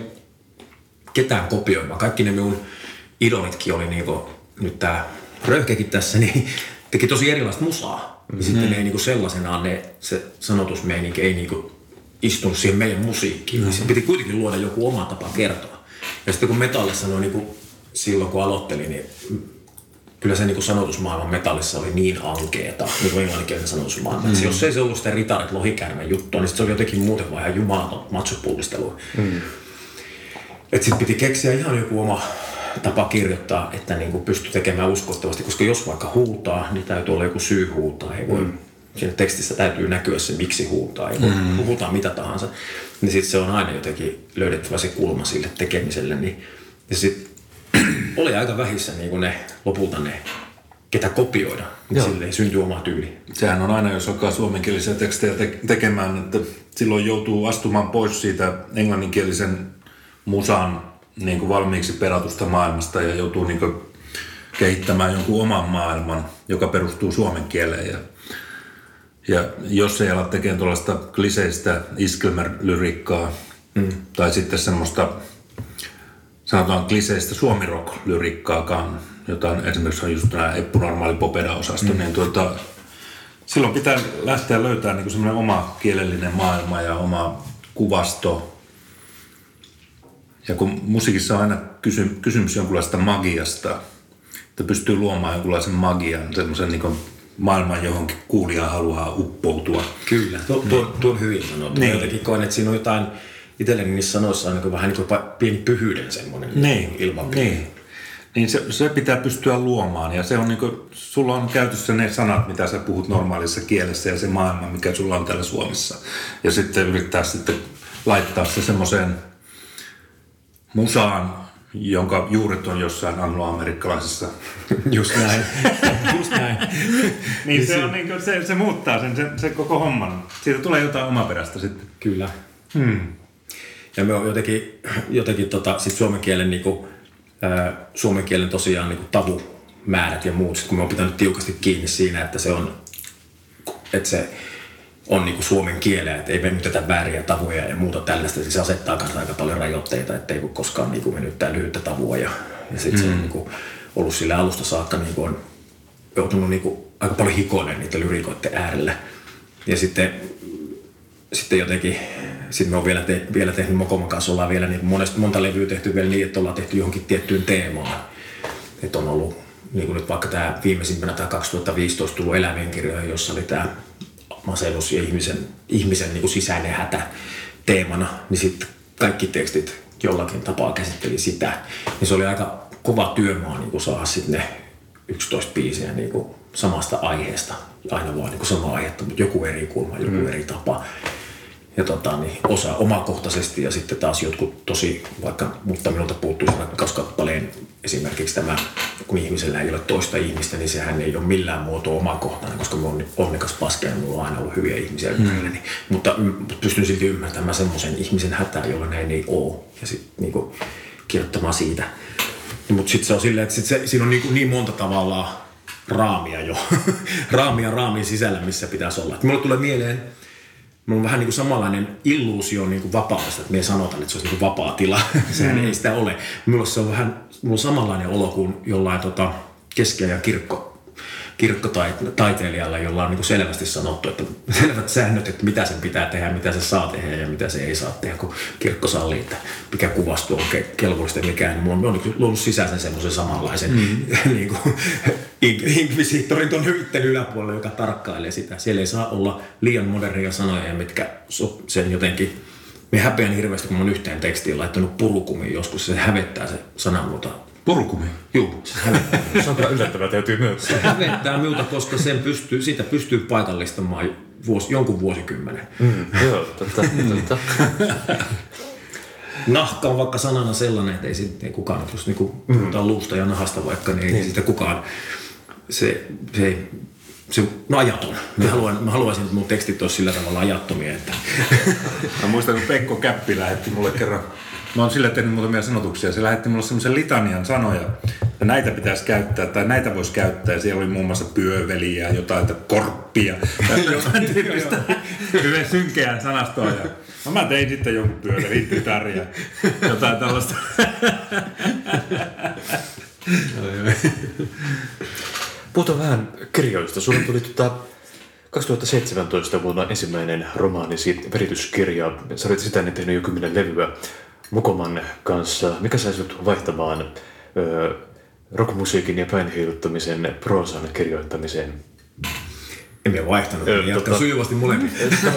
ketään kopioimaan. Kaikki ne minun idolitkin oli niinku, nyt tää Röyhkeäkin tässä, niin teki tosi erilaista musaa. Mm-hmm. Ja sitten ne ei niinku sellaisenaan ne, se sanotusmeininki ei niinku istunut siihen meidän musiikkiin. Mm-hmm. Sitten piti kuitenkin luoda joku oma tapa kertoa. Ja sitten kun Metalli sanoi niinku, silloin kun aloittelin, niin kyllä se niin kuin sanotusmaailman metallissa oli niin ankeeta, niin kuin englanninkielinen sanotusmaailma. Mm. Jos ei se ollut sitä ritarit lohikärmen juttua, niin se oli jotenkin muuten vaan ihan jumalaton matsopullistelua. Mm. Että sitten piti keksiä ihan joku oma tapa kirjoittaa, että niin kuin pystyi tekemään uskottavasti, koska jos vaikka huutaa, niin täytyy olla joku syy huutaa. Ei voi, mm. siinä tekstissä täytyy näkyä se, miksi huutaa. Ei voi mm. huutaa mitä tahansa. Niin sitten se on aina jotenkin löydettävä se kulma sille tekemiselle. Niin, ja sitten oli aika vähissä niin kuin ne, lopulta ne, ketä kopioida. Sille syntyy oma tyyli. Sehän on aina, jos alkaa suomenkielisiä tekstejä te- tekemään, että silloin joutuu astumaan pois siitä englanninkielisen musan niin kuin valmiiksi peratusta maailmasta ja joutuu niin kuin kehittämään jonkun oman maailman, joka perustuu suomen kieleen. Ja, ja jos ei ala tekemään tuollaista kliseistä iskelmälyrikkaa mm. tai sitten semmoista sanotaan kliseistä suomirock-lyrikkaakaan, jota on esimerkiksi on just nämä eppunormaali popeda-osasto, mm. niin tuota, silloin pitää lähteä löytämään niin semmoinen oma kielellinen maailma ja oma kuvasto. Ja kun musiikissa on aina kysy- kysymys jonkunlaista magiasta, että pystyy luomaan jonkunlaisen magian, semmoisen niin kuin maailman johonkin kuulijaan haluaa uppoutua. Kyllä, tuo, tuo, tuo on hyvin sanottu. Niin. Jotenkin koen, että siinä on jotain, itselleni niissä sanoissa on niin vähän niin kuin pieni pyhyyden semmoinen niin. ilmapiiri. Niin, niin se, se pitää pystyä luomaan ja se on niin kuin, sulla on käytössä ne sanat, mitä sä puhut normaalissa kielessä ja se maailma, mikä sulla on täällä Suomessa. Ja sitten yrittää sitten laittaa se semmoiseen musaan, jonka juuret on jossain angloamerikkalaisessa. Just näin. Just näin. niin se, on niin kuin, se, se muuttaa sen, se, se koko homman. Siitä tulee jotain omaperäistä sitten. Kyllä. Hmm. Ja me on jotenkin, jotenkin tota, sit suomen kielen, niinku, ää, suomen kielen tosiaan niinku tavumäärät ja muut, sit kun me on pitänyt tiukasti kiinni siinä, että se on, että se on niinku suomen kieleä, että ei venytetä vääriä tavuja ja muuta tällaista. Siis se asettaa kanssa aika paljon rajoitteita, ettei voi koskaan niinku venyttää lyhyttä tavua ja Ja sitten mm. se on niin kuin ollut sillä alusta saakka niin kuin on joutunut niin kuin aika paljon hikoilemaan niitä lyrikoiden äärellä. Ja sitten, sitten jotenkin, sitten me on vielä, te, vielä tehnyt Mokoman kanssa, ollaan vielä niin monesta, monta levyä tehty vielä niin, että ollaan tehty johonkin tiettyyn teemaan. Että on ollut, niin kuin nyt vaikka tämä viimeisimpänä tämä kaksituhattaviisitoista tullut Eläimien kirjoihin, jossa oli tämä masennus ja ihmisen, ihmisen niin kuin sisäinen hätä teemana, niin sitten kaikki tekstit jollakin tapaa käsitteli sitä. Niin se oli aika kova työmaa niin kuin saada sitten ne yksitoista biisiä niin kuin samasta aiheesta. Aina vaan niin kuin sama aihetta, mutta joku eri kulma, joku mm. eri tapa. Ja tota, niin osa omakohtaisesti ja sitten taas jotkut tosi, vaikka, mutta minulta puuttuu se rakkauskappaleen esimerkiksi tämä, kun ihmisellä ei ole toista ihmistä, niin sehän ei ole millään muotoa omakohtainen, koska mä oon onnekas paskeja ja mulla on aina ollut hyviä ihmisiä ympärilleni. Mm. Mutta pystyn silti ymmärtämään semmoisen ihmisen hätää, jolla näin ei ole. Ja sitten niin kirjoittamaan siitä. Mutta sitten se on silleen, että sit se, siinä on niin, niin monta tavallaan raamia jo. raamia raamin sisällä, missä pitäisi olla. Et mulle tulee mieleen, mulla on vähän niin kuin samanlainen illuusio niin kuin vapaudesta, että me ei sanota, että se olisi niin kuin vapaa tila. Sehän mm. ei sitä ole. Minulla se on vähän mulla on samanlainen olo kuin jollain tota, keskiajan kirkko, kirkkotaiteilijalla, jolla on niin kuin selvästi sanottu, että selvät säännöt, että mitä sen pitää tehdä, mitä se saa tehdä ja mitä se ei saa tehdä, kun kirkko sallii, että mikä kuvasto on kelvollista ja mikään. Niin mulla on niin luonut sisäisen semmoisen samanlaisen mm. niin kuin, inkvisiittorin tuon hyvittelyn yläpuolella, joka tarkkailee sitä. Siellä ei saa olla liian modernia sanoja, mitkä sen jotenkin. Me häpeän hirveästi, kun mä oon yhteen tekstiin laittanut purukumiin joskus. Se hävettää se sanamuoto. Purukumi? Joo, se hävettää. Se on kyllä yllättävää, täytyy myöntää. Se hävettää minulta, koska sen pystyy, siitä pystyy paikallistamaan vuosi, jonkun vuosikymmenen. Mm, joo, totta. totta. Nahka on vaikka sanana sellainen, että ei siitä kukaan, jos niin puhutaan mm. luusta ja nahasta vaikka, niin ei niin. Siitä kukaan, se, se ei, se on ajaton. Mä, haluan, mä haluaisin, että mun tekstit olisi sillä tavalla ajattomia. Että... Mä muistan, kun Pekko Käppi lähetti mulle kerran. Mä oon sille tehnyt muutamia sanotuksia. Se lähetti mulle semmoisen litanian sanoja, että näitä pitäisi käyttää tai näitä voisi käyttää. Siellä oli muun muassa pyöveliä, jotain korppia tai jotain tyyppistä hyvin synkeää sanastoa. Ja no mä tein sitten jonkun pyövelin tytäriä, jotain tällaista. Puhutaan vähän kirjoista. Sulla tuli tuota kaksituhattaseitsemäntoista vuonna ensimmäinen romaanisi Verityskirja. Sä olit sitä ennen tehnyt jo kymmenen levyä Mokoman kanssa. Mikä sai sut vaihtamaan öö, rockmusiikin ja päinheiluttamisen proosan kirjoittamiseen? Emme vaihtanut, öö, jatkan tota... sujuvasti molemmin.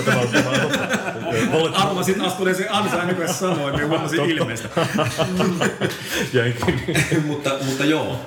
Arvasin astuneeseen ansaan, kun sanoin, me huomasin ilmeistä. Jäinkin. mutta, mutta joo.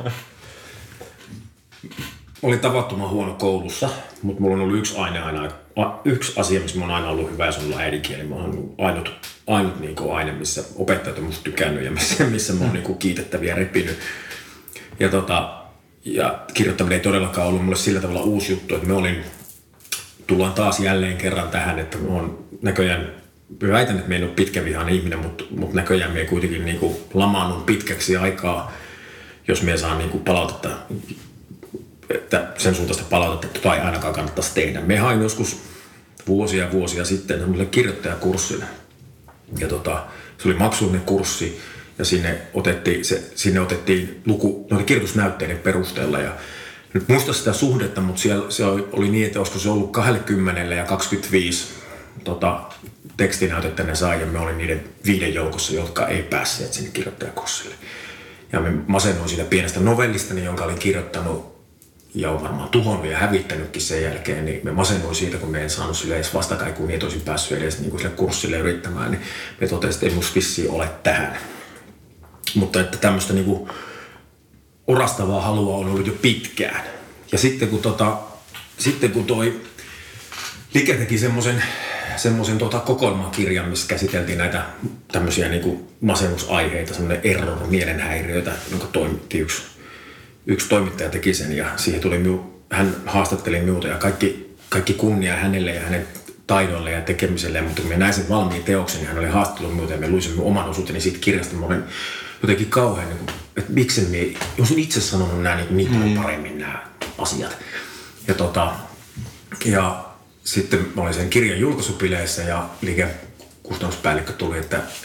Olin tavattoman huono koulussa, mutta mulla on ollut yksi, aine aina, yksi asia, missä mä oon aina ollut hyvä, ja se on ollut äidinkieli. Mä oon ainut, ainut niin kuin aine, missä opettajat on musta tykännyt ja missä, missä mä oon niin kuin kiitettäviä repinyt. Ja, tota, ja kirjoittaminen ei todellakaan ollut mulle sillä tavalla uusi juttu, että me olin, tullaan taas jälleen kerran tähän, että mä oon näköjään, väitän, että me ei ole pitkävihainen ihminen, mutta, mutta näköjään me ei kuitenkin niin kuin lamaannut pitkäksi aikaa, jos me saa niin kuin palautetta, että sen suuntaista palautetta, että tota ei ainakaan kannattaisi tehdä. Me hain joskus vuosia vuosia sitten semmoiselle kirjoittajakurssille. Ja tota, se oli maksullinen kurssi ja sinne otettiin, se, sinne otettiin luku noiden kirjoitusnäytteiden perusteella. Ja nyt muista sitä suhdetta, mutta siellä se oli niin, että olisiko se ollut kaksikymmentä ja kaksikymmentäviisi tota, tekstinäytettä ne sai ja me olin niiden viiden joukossa, jotka ei päässeet sinne kirjoittajakurssille. Ja me masennuin siitä pienestä novellistani, jonka olin kirjoittanut ja on varmaan tuhonnut ja hävittänytkin sen jälkeen, niin me masennuin siitä, kun me en saanut sille edes vastakaikuun, niin et olisin päässyt edes niin kuin sille kurssille yrittämään, niin me totesin, että ei musta vissiin ole tähän. Mutta että tämmöistä niin kuin orastavaa halua on ollut jo pitkään. Ja sitten kun, tota, sitten kun toi Like teki semmoisen semmoisen tota kokoelmakirjan, missä käsiteltiin näitä tämmöisiä niin kuin masennusaiheita, semmoinen error, mielenhäiriöitä, jonka toimitti yksi Yksi toimittaja teki sen ja siihen tuli miu, hän haastatteli minulta ja kaikki, kaikki kunnia hänelle ja hänen taidoille ja tekemiselle. Mutta kun me näin sen valmiin teoksen, niin hän oli haastattelut minulta ja me luin sen minun oman osuuteni siitä kirjasta. Mä olin jotenkin kauhean, että miksi me, jos on itse sanonut nämä niin, niin mm. paremmin nämä asiat. Ja, tota, ja sitten mä olin sen kirjan julkaisupileissä ja liikekustannuspäällikkö tuli, että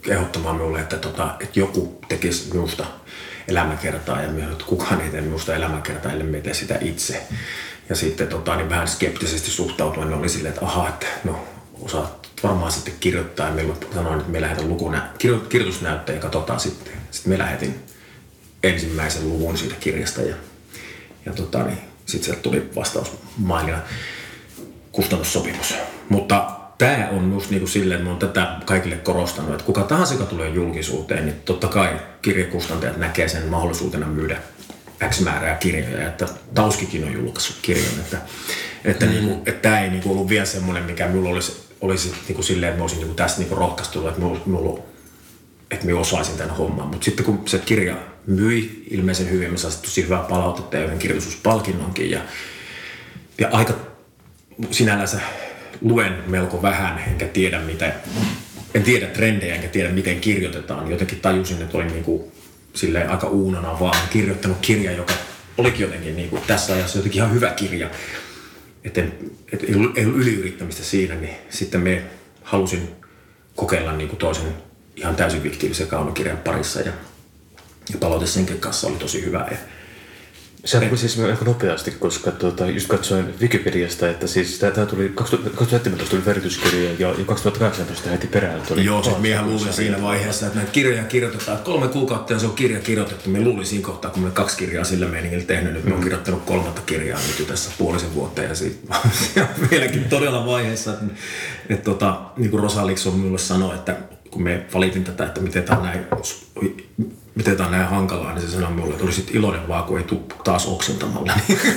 ehdottamaan minulle, että, tota, että joku tekisi minusta elämäkertaa ja minä, että kukaan ei tee minusta elämäkertaa, ellei me tee sitä itse. Ja sitten tota, niin vähän skeptisesti suhtautuen niin oli silleen, että aha, että no osaat varmaan sitten kirjoittaa. Ja meillä sanoin, että me lähdetään lukunä, kirjo, kirjoitusnäytteen ja katsotaan sitten. Sitten me lähetin ensimmäisen luvun siitä kirjasta ja, ja tota, niin, sitten sieltä tuli vastaus mainina kustannussopimus. Mutta tämä on just niin kuin silleen, että mä oon tätä kaikille korostanut, että kuka tahansa, joka tulee julkisuuteen, niin totta kai kirjakustantajat näkee sen mahdollisuutena myydä X määrää kirjoja, että Tauskikin on julkaissut kirjan, että, että, mm. niin kuin, että tämä ei niin kuin ollut vielä semmoinen, mikä minulla olisi, olisi niin kuin silleen, että mä olisin niin kuin tästä niin kuin rohkaistunut, että minulla, minulla, että minä osaisin tämän homman. Mutta sitten kun se kirja myi ilmeisen hyvin, mä saisin tosi hyvää palautetta ja yhden kirjallisuuspalkinnonkin ja, ja aika sinällänsä luen melko vähän, enkä tiedä mitä, en tiedä trendejä, enkä tiedä miten kirjoitetaan. Jotenkin tajusin, että olin niinku silleen aika uunana vaan kirjoittanut kirja, joka olikin jotenkin niinku tässä ajassa jotenkin ihan hyvä kirja. Että et ei ollut, ei ollut yliyrittämistä siinä, niin sitten me halusin kokeilla niinku toisen ihan täysin fiktiivisen kaunokirjan parissa ja, ja palaute senkin kanssa oli tosi hyvä. Ja se alkoi siis aika nopeasti, koska tuota, just katsoin Wikipediasta, että siis tämä tuli kaksituhattaseitsemäntoista tuli värityskirja ja kaksituhattakahdeksantoista heti perään tuli. Joo, sitten miehän luulin siinä vaiheessa, että näitä kirjoja kirjoitetaan. Kolme kuukautta ja se on kirja kirjoitettu. Me luulin siinä kohtaa, kun me kaksi kirjaa sillä meiningillä tehnyt. Nyt me on kirjoittanut kolmatta kirjaa nyt jo tässä puolisen vuotta ja siitä vieläkin todella vaiheessa. Että, että tota, niin kuin Rosa Liksom minulle sanoi, että kun me valitin tätä, että miten tämä on näin, miten tämä on näin hankalaa, niin se sanoi minulle, että olisit iloinen vaan, kun ei tule taas oksentamalla.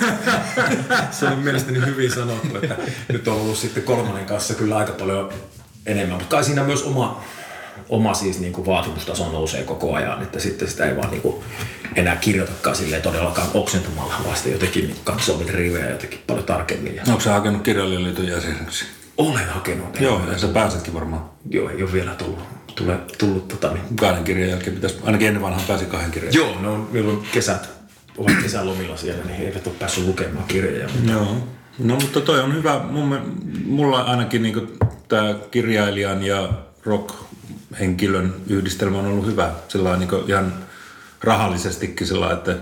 Se on mielestäni hyvin sanottu, että nyt on ollut sitten kolmannen kanssa kyllä aika paljon enemmän, mutta kai siinä myös oma, oma siis niin kuin vaatimustaso nousee koko ajan, että sitten sitä ei vaan niin kuin enää kirjoitakaan silleen todellakaan oksentamalla, vaan sitten jotenkin niin katsoo niitä rivejä jotenkin paljon tarkemmin. Onko sä hakenut Kirjailijaliiton jäseneksi? Olen hakenut. Joo, ja sä pääsetkin varmaan. Joo, ei ole vielä tullut. Tule, tullut tota, niin. Kahden kirjan jälkeen pitäisi, ainakin ennen vanhaan pääsi kahden kirjan. Joo, ne on milloin kesät, ovat kesälomilla siellä, niin he eivät ole päässyt lukemaan kirjoja. Mutta... Joo, no mutta toi on hyvä. Mun, mulla ainakin niin tämä kirjailijan ja rock-henkilön yhdistelmä on ollut hyvä. Sellainen niin ihan rahallisestikin sellainen, että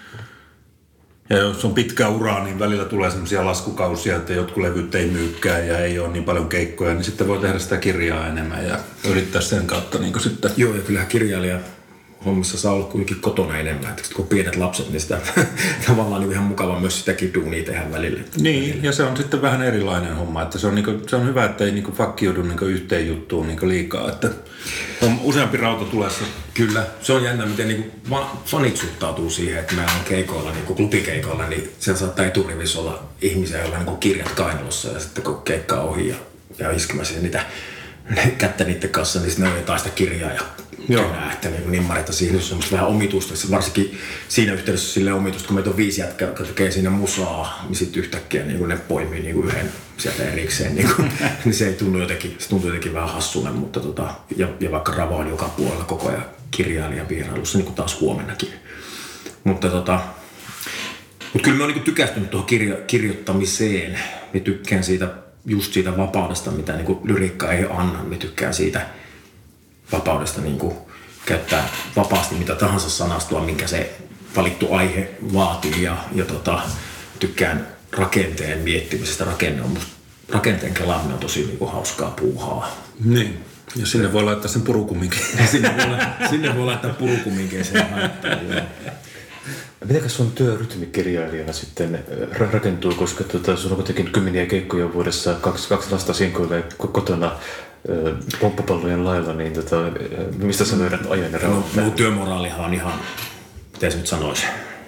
ja jos on pitkä ura, niin välillä tulee semmoisia laskukausia, että jotkut levyt ei myykään ja ei ole niin paljon keikkoja, niin sitten voi tehdä sitä kirjaa enemmän ja yrittää sen kautta niin sitten. Joo, ja kyllähän kirjailija hommissa saa olla kuitenkin kotona enemmän. Että kun on pienet lapset, niin sitä tavallaan niin ihan mukava myös sitäkin duunia tehdä välillä. Niin, välillä. Ja se on sitten vähän erilainen homma. Että se, on niin kuin, se on hyvä, että ei niin fakkiudu niin yhteen juttuun niin liikaa. Että on useampi rauta tulessa. Kyllä. Se on jännä, miten niin fanit suhtautuu siihen, että meillä on keikoilla, niin klubikeikoilla, niin siellä saattaa eturivissä olla ihmisiä, joilla on niin kiirjat kainalossa. Ja sitten kun keikka on ohi ja, ja iskemässä niitä kättä niiden kanssa, niin sitten ne on jotain sitä kirjaa ja kynää, että niin nimmareita siihen on semmoista vähän omituista. Varsinkin siinä yhteydessä silleen omituista, kun meitä on viisi jätkää, jotka tekee siinä musaa, niin sitten yhtäkkiä niin ne poimii niin yhden sieltä erikseen. Niin, kuin, niin se ei tunnu jotenkin, se tuntuu jotenkin vähän hassulle, mutta tota, ja, ja vaikka Ravo on joka puolella koko ajan kirjailijan vierailussa, niin kuin taas huomennakin. Mutta tota, mutta kyllä mä oon niin tykästynyt tuohon kirjo, kirjoittamiseen. Mä tykkään siitä, just siitä vapaudesta, mitä niin kuin lyriikka ei anna. Mä tykkään siitä vapaudesta niin kuin käyttää vapaasti mitä tahansa sanastua, minkä se valittu aihe vaatii. Ja, ja tota, tykkään rakenteen miettimisestä. Rakenne on musta, rakenteen kelaaminen on tosi niin kuin hauskaa puuhaa. Niin. Ja sinne voi laittaa sen purukuminkin. sinne, voi, sinne voi laittaa purukuminkin sen haittaa. Mitenkäs sun työrytmi kirjailijana sitten rakentuu, koska tota, sun on kuitenkin kymmeniä keikkoja vuodessa, kaksi, kaksi lasta sinkoilee kotona pomppapallojen lailla, niin tota, mistä sä löydät ajan ja no, mun työmoraalihan on ihan, miten se nyt sanoisi,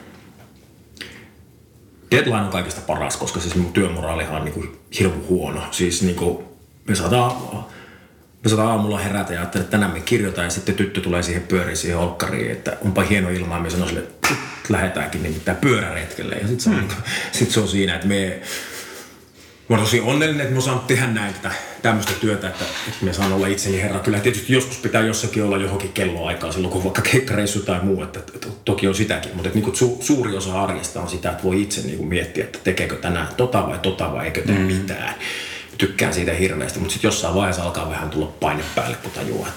deadline on kaikista paras, koska siis mun työmoraalihan on niinku hirveän huono. Siis niinku, me saadaan, me saadaan aamulla herätä ja ajattelee, että tänään me kirjoitaan ja sitten tyttö tulee siihen pyöriin siihen olkkariin, että onpa hieno ilma ja me sanoo sille, että lähdetäänkin nimittäin pyöräretkelle. Ja sitten se, mm. sit se on siinä, että me mä oon tosi onnellinen, että mä osaan tehdä näin tätä tämmöistä työtä, että, että mä saan olla itseni herra. Kyllä tietysti joskus pitää jossakin olla johonkin kelloaikaa silloin, kun vaikka keikkareissu tai muu, että, että, että toki on sitäkin. Mutta että, niin su, suuri osa arjesta on sitä, että voi itse niin kuin miettiä, että tekeekö tänään tota vai tota vai eikö tee mm. mitään. Tykkään siitä hirveästi, mutta sitten jossain vaiheessa alkaa vähän tulla paine päälle, kun tajuaa, että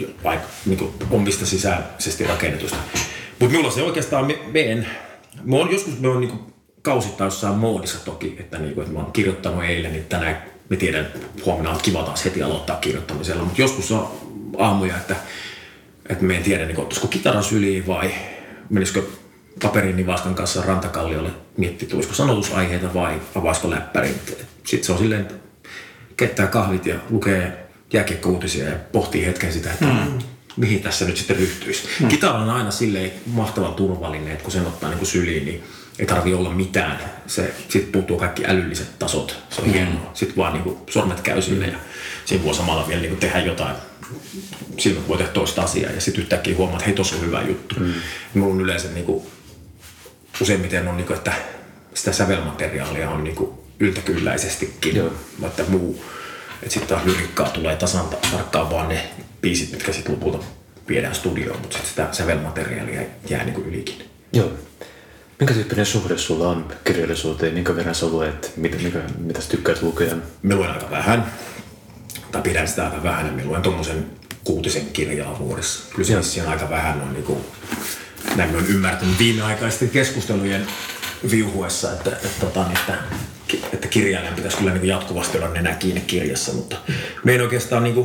aika niin omista sisäisesti rakennetusta. Mutta minulla se oikeastaan, me, me en, mä oon joskus me on niin kausittain jossain moodissa toki, että, niin kuin, että mä oon kirjoittanut eilen, niin tänään me tiedän, huomenna on kiva taas heti aloittaa kirjoittamisella, mutta joskus on aamuja, että, että me en tiedä, niin ottaisiko kitaran syliin vai menisikö paperin nivaskan kanssa rantakalliolle, miettii, tulisiko sanotusaiheita vai avaisiko läppärin. Sitten se on silleen, että keittää kahvit ja lukee jääkiekko-uutisia ja pohtii hetken sitä, että mm. mihin tässä nyt sitten ryhtyisi. Mm. Kitara on aina silleen mahtavan turvallinen, että kun sen ottaa niin kuin syliin, niin ei tarvitse olla mitään. Sitten puuttuu kaikki älylliset tasot. Se on mm. hienoa. Sitten vaan niin kuin sormet käy sille ja siinä voi samalla vielä niin kuin tehdä jotain. Silloin voi tehdä toista asiaa ja sitten yhtäkkiä huomaa, että hei, tossa on hyvä juttu. Mm. Mulla on yleensä niin kuin, useimmiten on, niin kuin, että sitä sävelmateriaalia on niin kuin yltäkylläisestikin. Joo. Että muu. Että sitten taas lyrikkaa tulee tasan tarkkaan vaan ne biisit, mitkä sitten lopulta viedään studioon, mutta sitten sitä sävelmateriaalia jää niin kuin ylikin. Joo. Minkä tyyppinen suhde sulla on kirjallisuuteen? Minkä verran sä luet? Mitä, mikä, mitä sä tykkäät lukea? Mä luen aika vähän. Tai pidän sitä aika vähän. Mä luen tommosen kuutisen kirjaa vuodessa. Kyllä se on aika vähän. On niinku, näin mä oon ymmärtänyt viimeaikaisten keskustelujen viuhuessa, että, että, että, että, että kirjailijan pitäisi kyllä niinku jatkuvasti olla nenä kiinni kirjassa. Mutta me en oikeastaan niinku...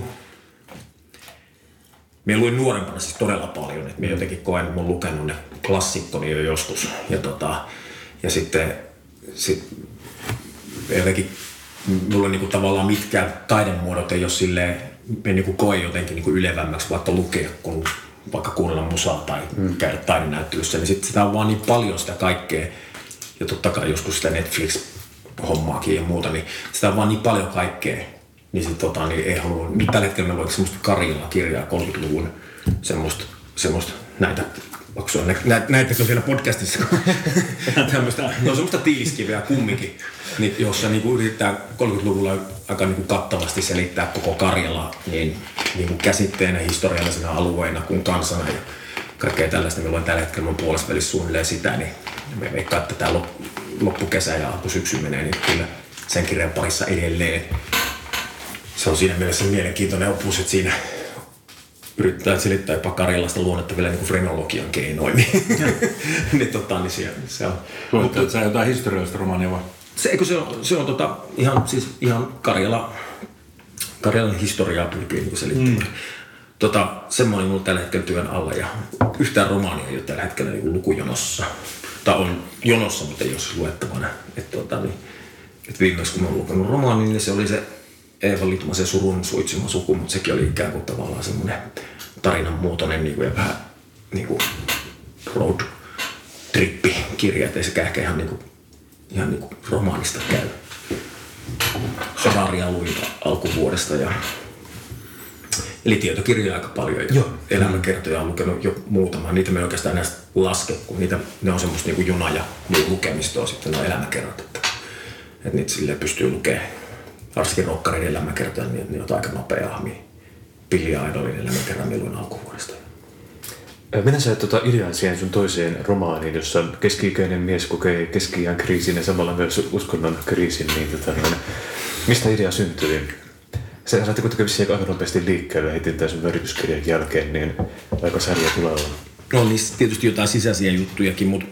Mä luin nuorempana siis todella paljon, että mä jotenkin koen, että mä oon lukenut ne klassikkoni jo joskus. Ja, tota, ja sitten sit, jotenkin, mulla niinku tavallaan mitkään taidemuodot ei ole silleen, mä niinku koen jotenkin niinku ylevämmäksi vaikka lukea, kun vaikka kuunnella musaa tai mm. käydä taidenäyttelyssä. Niin sit sitä on vaan niin paljon sitä kaikkea, ja totta kai joskus sitä Netflix-hommaakin ja muuta, niin sitä on vaan niin paljon kaikkea. Niin sit tota, niin ei halua, nyt tällä hetkellä mä luin semmoista Karjala-kirjaa kolmekymmentäluvun, semmoista, semmoista näitä, nä, näittekö siellä podcastissa, tämmöistä, no semmoista tiiliskiveä kumminkin, niin, jossa niinku yrittää kolmekymmentäluvulla aika niinku kattavasti selittää koko Karjala niin, niinku käsitteenä, historiallisena alueena kuin kansana ja kaikkea tällaista. Me luen tällä hetkellä mun puolesta välissä suunnilleen sitä, niin me veikkaan, että tää loppukesä ja alkusyksy menee, niin kyllä sen kirjan parissa edelleen. Se on siinä mielessä mielenkiintoinen opus, että siinä yrittää selittää jopa Karjalasta luonnetta vielä niin kuin frenologian keinoin. niin, tota, niin se, se on. Luettelet sä jotain historiallista romaania vai? Se, eikö se on, se on tota, ihan, siis, ihan Karjala, Karjalan historiaa pyrkii niin selittämään. Mm. Tota, semmoinen mulla tällä hetkellä työn alla ja yhtään romaania ei ole tällä hetkellä niin lukujonossa. Tai on jonossa, mutta ei ole siis luettavana. Et, tota, niin, et viimeksi kun mä oon lukenut romaanin, niin se oli se Eeva Litmasen Surun suitsima suku, mutta sekin oli ikään kuin tavallaan semmoinen tarinan muotoinen niin kuin, ja vähän niin kuin road trippi-kirja, ettei sekään ehkä ihan, niin kuin, ihan niin kuin romaanista käy. Hararia luin alkuvuodesta ja eli tietokirjoja aika paljon ja Joo. elämänkertoja on lukenut jo muutama. Niitä me ei oikeastaan näistä laske, kun niitä, ne on semmoista niin kuin juna- ja lukemistoa sitten ne on elämäkerrat, että, että niitä silleen pystyy lukemaan. Varsinkin rokkarin elämäkertoja, niin ne on aika nopeaa. Billy Idolin elämäkerran milloin alkuvuodesta. Mennään sä tuota idean siihen sun toiseen romaaniin, jossa keski-ikäinen mies kokee keski-iän kriisin ja samalla myös uskonnon kriisin. Niin tota, niin, mistä idea syntyi? Se saatte kuitenkin vissiin aika nopeasti liikkeelle heti tämän sun värityskirjan jälkeen, niin aika sarja tulella. No on niissä tietysti jotain sisäisiä juttujakin, mutta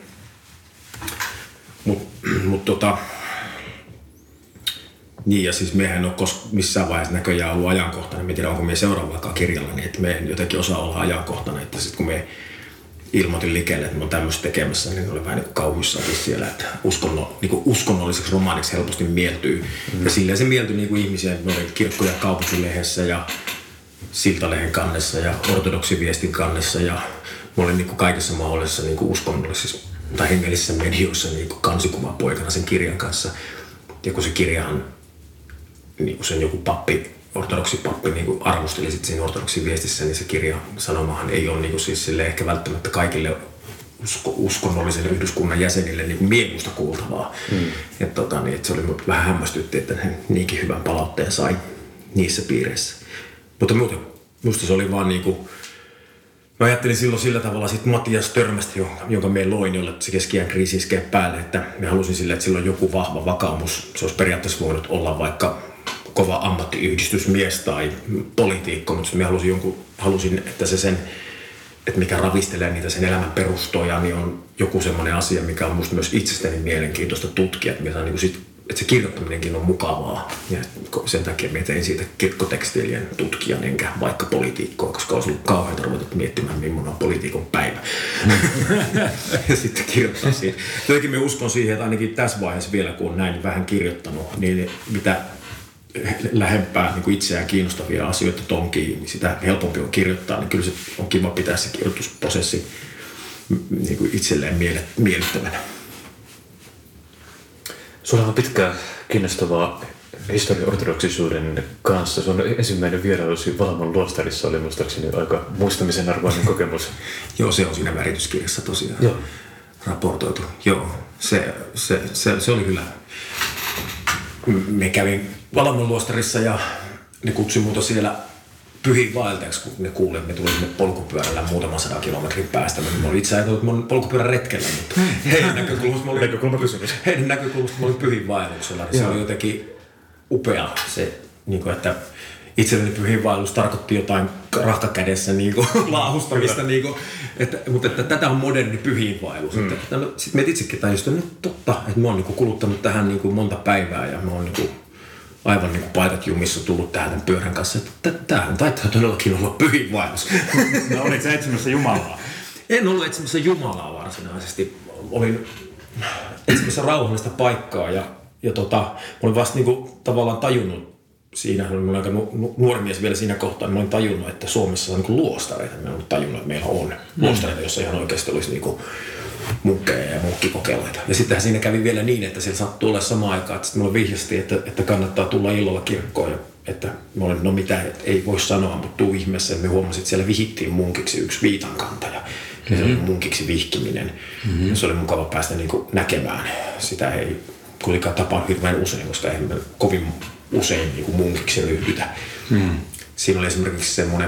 mut, mut, tota, niin ja siis mehän en ole kos- missään vaiheessa näköjään ollut ajankohtainen. En tiedä, onko me seuraavallakaan kirjalla, niin että me en jotenkin osaa olla ajankohtainen. Että sitten kun me ilmoitin Likelle, että me on tämmöistä tekemässä, niin oli vähän niin kuin kauhuissakin siellä, että uskonno, niin kuin uskonnolliseksi romaaniksi helposti mieltyy. Mm. Ja silleen se mieltyi niin kuin ihmisiä, että me olin Kirkko- ja kaupunkilehdessä ja Siltalehden kannessa ja ortodoksiviestin kannessa ja mä olin niin kuin kaikissa mahdollisissa niin kuin uskonnollisissa tai hengellisissä medioissa niin kuin kansikuvapoikana sen kirjan kanssa. Ja kun se kirjahan, niin kuin sen joku pappi, ortodoksipappi niin kuin arvosteli sitten siinä ortodoksiviestissä, niin se kirjan sanomahan ei ole niin kuin siis sille ehkä välttämättä kaikille usko, uskonnollisille yhdyskunnan jäsenille niin kuin mieluista kuultavaa. Mm. Et, tota, niin, et se oli vähän hämmästytti, että ne niinkin hyvän palautteen sai niissä piireissä. Mutta muuten, musta se oli vaan niin kuin, mä ajattelin silloin sillä tavalla sit Matias Törmästä, jonka me loin, jolle se keski-iän kriisi iskee päälle, että mä halusin sille, että sillä on joku vahva vakaumus. Se olisi periaatteessa voinut olla vaikka kova ammattiyhdistysmies tai poliitikko, mutta mä halusin, jonkun, halusin, että se sen, että mikä ravistelee niitä sen elämän perustoja, niin on joku semmoinen asia, mikä on musta myös itsestäni mielenkiintoista tutkia, että, mä niin sit, että se kirjoittaminenkin on mukavaa. Ja sen takia mä tein siitä kirkkotekstiilien tutkijan enkä vaikka poliitikkoa, koska olisi ollut kauheita ruveta miettimään, millainen on poliitikon päivä. Ja sitten kirjoittaa siitä. Jotenkin mä uskon siihen, että ainakin tässä vaiheessa vielä, kun on näin vähän kirjoittanut, niin mitä lähempää niin kuin itseään kiinnostavia asioita tonkiin, niin sitä helpompi on kirjoittaa, niin kyllä se on kiva pitää se kirjoitusprosessi niin kuin itselleen miellyttävänä. Sulla on pitkää kiinnostavaa historia ortodoksisuuden kanssa. Sun ensimmäinen vierailusi Valamon luostarissa oli muistaakseni aika muistamisen arvoinen kokemus. Joo, se on siinä värityskirjassa tosiaan Joo. raportoitu. Joo, se, se, se, se oli kyllä. Me kävin Valamon luostarissa ja ne kutsui muuta siellä pyhiinvaeltajaksi, kun ne kuuli, että me tuli sinne polkupyörällä muutaman sadan kilometrin päästä. Mä olin itse ajatellut, että mä olin polkupyörän retkellä, mutta heidän näkökulmasta mä olin, heidän näkökulmasta mä olin pyhiinvaelluksella. Niin se oli jotenkin upea se, niin kuin, että itselleni pyhiinvaellus tarkoitti jotain rahkakädessä niin kuin, laahustamista, niin kuin, että, mutta että tätä on moderni pyhiinvaellus. Mm. Sitten me itsekin tajusin, että nyt totta, että mä oon niin kuin, kuluttanut tähän niin kuin, monta päivää ja mä oon niin kuin, aivan niin kuin paikat jumissa tullut tähän tämän pyörän kanssa, että tämähän taitaa todellakin olla pyhiinvaellus. No olit sä etsimässä Jumalaa? En ollut etsimässä Jumalaa varsinaisesti. Olin etsimässä rauhallista paikkaa ja, ja tota, mä olin vasta niin kuin, tavallaan tajunnut siinä, mä olin aika nuori mies vielä siinä kohtaa, niin mä olin tajunnut, että Suomessa on niin kuin luostareita. Mä olin tajunnut, että meillä on luostareita, jossa ihan oikeasti olisi niin kuin munkkeja ja munkkikokeiluita. Ja sittenhän siinä kävi vielä niin, että siellä sattuu olla samaan aikaan, että mulle vihjasti, että, että kannattaa tulla illalla kirkkoon. Ja, että mä olin, no mitä, ei voi sanoa, mutta tuu ihmeessä. Me huomasin, että siellä vihittiin munkiksi yksi viitankantaja. Mm-hmm. Se oli munkiksi vihkiminen. Mm-hmm. Ja se oli mukava päästä niin kuin näkemään. Sitä ei kuitenkaan tapaa hirveän usein, koska ei me kovin usein niin kuin munkiksi ryhdytä. Mm-hmm. Siinä oli esimerkiksi semmoinen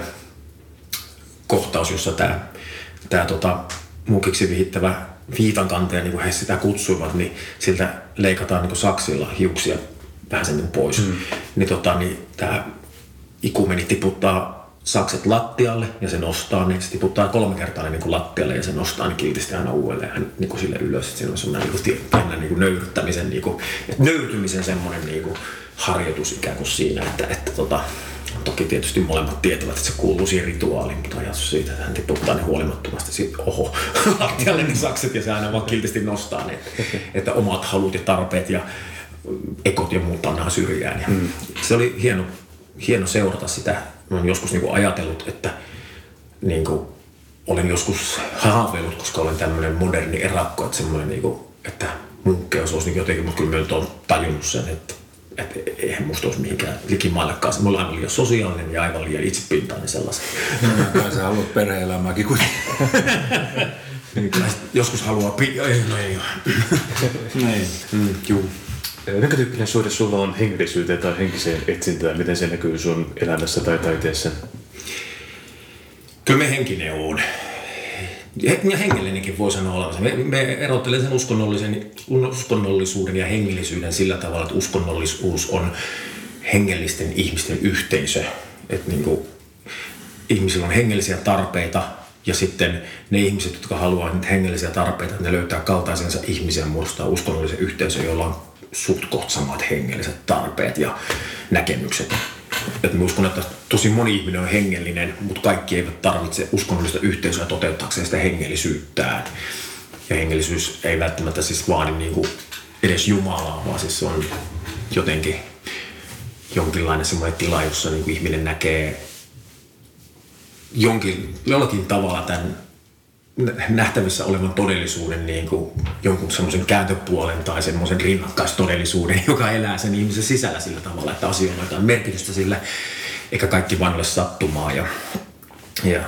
kohtaus, jossa tämä, tämä tota, munkiksi vihittävä viitankantaja, niin kuin he sitä kutsuivat, niin siltä leikataan niin kuin saksilla hiuksia vähän sen pois. Mm. Niin, tota, niin tämä ikumeni tiputtaa sakset lattialle ja se nostaa, niin se tiputtaa kolme kertaa niin kuin lattialle ja se nostaa niin kiltisti aina uudelleen niin kuin sille ylös. Siinä on semmoinen niin kuin, niin kuin nöyrttämisen, niin kuin, että nöyrtymisen semmoinen niin kuin harjoitus ikään kuin siinä, että, että tota, toki tietysti molemmat tietävät, että se kuuluu siihen rituaaliin, mutta ajatus siitä, että hän tiputtaa ne huolimattomasti siitä, oho, lattialle ne sakset ja se aina vaan kiltisti nostaa ne, että, että omat halut ja tarpeet ja ekot ja muut pannaan syrjään. Ja mm. Se oli hieno, hieno seurata sitä. Mä olen joskus niin kuin ajatellut, että niin kuin, olen joskus haaveillut, koska olen tämmöinen moderni erakko, että semmoinen, niin kuin, että munkkeus olisi niin jotenkin, mutta kyllä mä olen tajunnut sen, että että eihän musta olisi mihinkään likimaillekaan. Me ollaan aivan liian sosiaalinen ja aivan liian itsepintainen sellaisen. Kai sä haluat perhe-elämääkin kuitenkin. Niin, joskus haluaa pi... Ei, no ei Niin. mm, juu. Minkä tyyppinen suhde sulla on hengellisyyteen tai henkiseen etsintään? Miten se näkyy sun elämässä tai taiteessa? Kyllä me henkinen on. Ja hengellinenkin voi sanoa olevansa. Me, me erottelen sen uskonnollisen, uskonnollisuuden ja hengellisyyden sillä tavalla, että uskonnollisuus on hengellisten ihmisten yhteisö. Että niin kuin, ihmisillä on hengellisiä tarpeita ja sitten ne ihmiset, jotka haluaa niitä hengellisiä tarpeita, ne löytää kaltaisensa ihmisiä, muodostaa uskonnollisen yhteisön, jolla on suht koht samat hengelliset tarpeet ja näkemykset. Että mä uskon, että tosi moni ihminen on hengellinen, mutta kaikki eivät tarvitse uskonnollista yhteisöä toteuttaakseen sitä hengellisyyttään. Ja hengellisyys ei välttämättä siis vaadi niin kuin edes Jumalaa, vaan siis se on jotenkin jonkinlainen semmoinen tila, jossa niin kuin ihminen näkee jonkin, jollakin tavalla tämän nähtävissä olevan todellisuuden niin kuin jonkun semmoisen kääntöpuolen tai semmoisen rinnakkaistodellisuuden, joka elää sen ihmisen sisällä sillä tavalla, että asioilla on jotain merkitystä sillä, eikä kaikki vain ole sattumaa. Ja, ja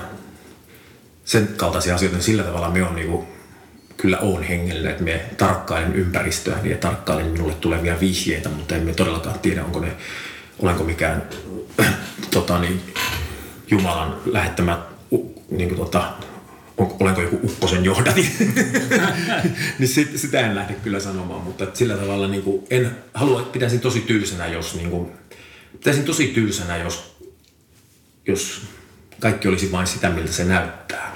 sen kaltaisia asioita, niin sillä tavalla me on niin kuin, kyllä on hengellinen, että me tarkkailen ympäristöä ja tarkkailen minulle tulevia vihjeitä, mutta emme todellakaan tiedä, onko ne, olenko mikään tota, niin, Jumalan lähettämä niin kuin, tota, olenko joku ukkosen johdati, niin sit, sitä en lähde kyllä sanomaan, mutta sillä tavalla niin kuin, en halua, pitäisin tosi tylsänä, jos niin kuin, pitäisin tosi tylsänä, jos, jos kaikki olisi vain sitä, miltä se näyttää.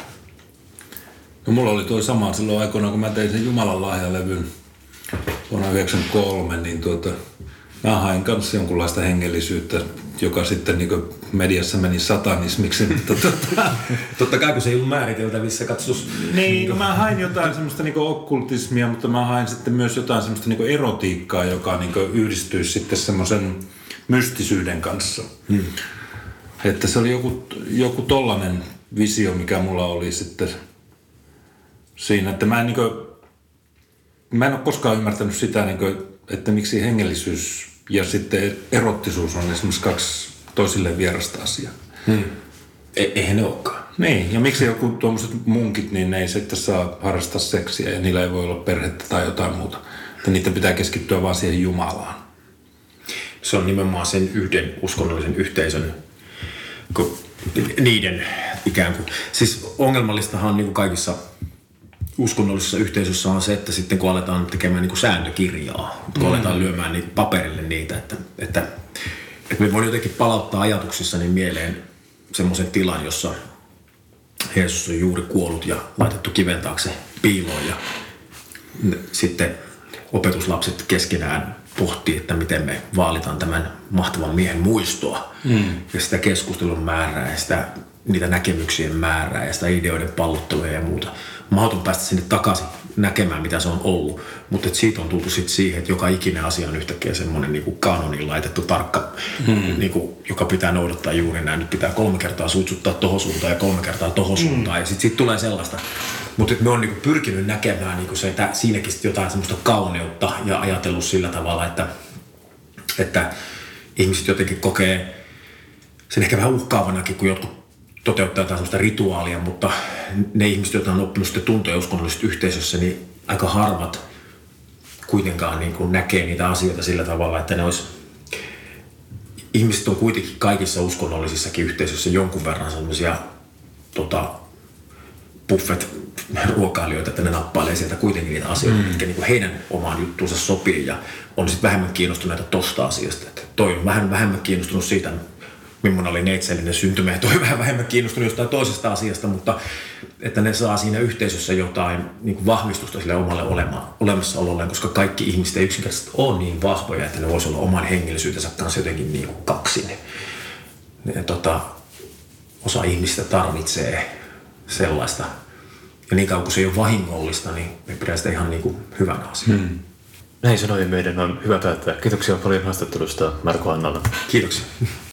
No mulla oli toi sama silloin aikoinaan, kun mä tein sen Jumalan lahjalevyn vuonna yhdeksänkymmentäkolme, niin tuota, mä hain kanssa jonkunlaista hengellisyyttä, joka sitten niin mediassa meni satanismiksi. Mutta tuota, totta kai, kun se ei ollut määriteltävissä, katsos. Niin, no mä hain jotain semmoista niin okkultismia, mutta mä hain sitten myös jotain semmoista niin erotiikkaa, joka niin yhdistyisi sitten semmoisen mystisyyden kanssa. Hmm. Että se oli joku, joku tollainen visio, mikä mulla oli sitten siinä, että mä en, niin kuin, mä en ole koskaan ymmärtänyt sitä, niin kuin, että miksi hengellisyys ja sitten erottisuus on esimerkiksi kaksi toisilleen vierasta asiaa. Hmm. E- eihän ne olekaan. Niin, ja miksi joku tuommoiset munkit, niin ne ei sitten saa harrastaa seksiä ja niillä ei voi olla perhettä tai jotain muuta. Että niiden pitää keskittyä vaan siihen Jumalaan. Se on nimenomaan sen yhden uskonnollisen yhteisön, kun niiden ikään kuin. Siis ongelmallistahan niin kuin kaikissa uskonnollisissa yhteisöissä on se, että sitten kun aletaan tekemään niin kuin sääntökirjaa, kun mm. aletaan lyömään niitä paperille niitä, että, että, että me voin jotenkin palauttaa ajatuksissani mieleen semmoisen tilan, jossa Jeesus on juuri kuollut ja laitettu kiven taakse piiloon ja sitten opetuslapset keskenään pohtii, että miten me vaalitaan tämän mahtavan miehen muistoa mm. ja sitä keskustelun määrää ja sitä, niitä näkemyksien määrää ja sitä ideoiden pallottelua ja muuta. Mahdoton päästä sinne takaisin näkemään, mitä se on ollut, mutta siitä on tultu sitten siihen, että joka ikinen asia on yhtäkkiä semmoinen niin kuin kanoniin laitettu tarkka, mm. niin kuin, joka pitää noudattaa juuri näin. Nyt pitää kolme kertaa suitsuttaa tohon suuntaan ja kolme kertaa tohon mm. suuntaan ja sitten sit tulee sellaista. Mutta me on niin kuin pyrkinyt näkemään niin kuin se, että siinäkin jotain semmoista kauneutta ja ajatellut sillä tavalla, että, että ihmiset jotenkin kokee sen ehkä vähän uhkaavanakin, kun jotkut toteuttaa jotain sellaista rituaalia, mutta ne ihmiset, joita on oppinut sitten tuntoja uskonnollisessa yhteisössä, niin aika harvat kuitenkaan niin kuin näkee niitä asioita sillä tavalla, että ne olisi. Ihmiset on kuitenkin kaikissa uskonnollisissakin yhteisöissä jonkun verran sellaisia tota, buffet-ruokailijoita, että ne nappailee sieltä kuitenkin niitä asioita, mm. mitkä niin kuin heidän omaan juttuunsa sopii ja on sitten vähemmän kiinnostuneita tosta asiasta. Että toi on vähän vähemmän kiinnostunut siitä, millainen oli neitsellinen syntymä ja toi vähän vähemmän kiinnostunut jostain toisesta asiasta, mutta että ne saa siinä yhteisössä jotain niin kuin vahvistusta sille omalle olema, olemassaololleen, koska kaikki ihmiset ei yksinkertaisesti ole niin vahvoja, että ne voisi olla oman hengellisyytensä kanssa jotenkin niin kuin kaksin. Ja, tota, osa ihmistä tarvitsee sellaista. Ja niin kauan kun se ei ole vahingollista, niin me pidetään sitä ihan niin kuin hyvänä asiana. Hmm. Näin sanoen meidän on hyvä päättää. Kiitoksia paljon haastattelusta Marko Annala. Kiitoksia.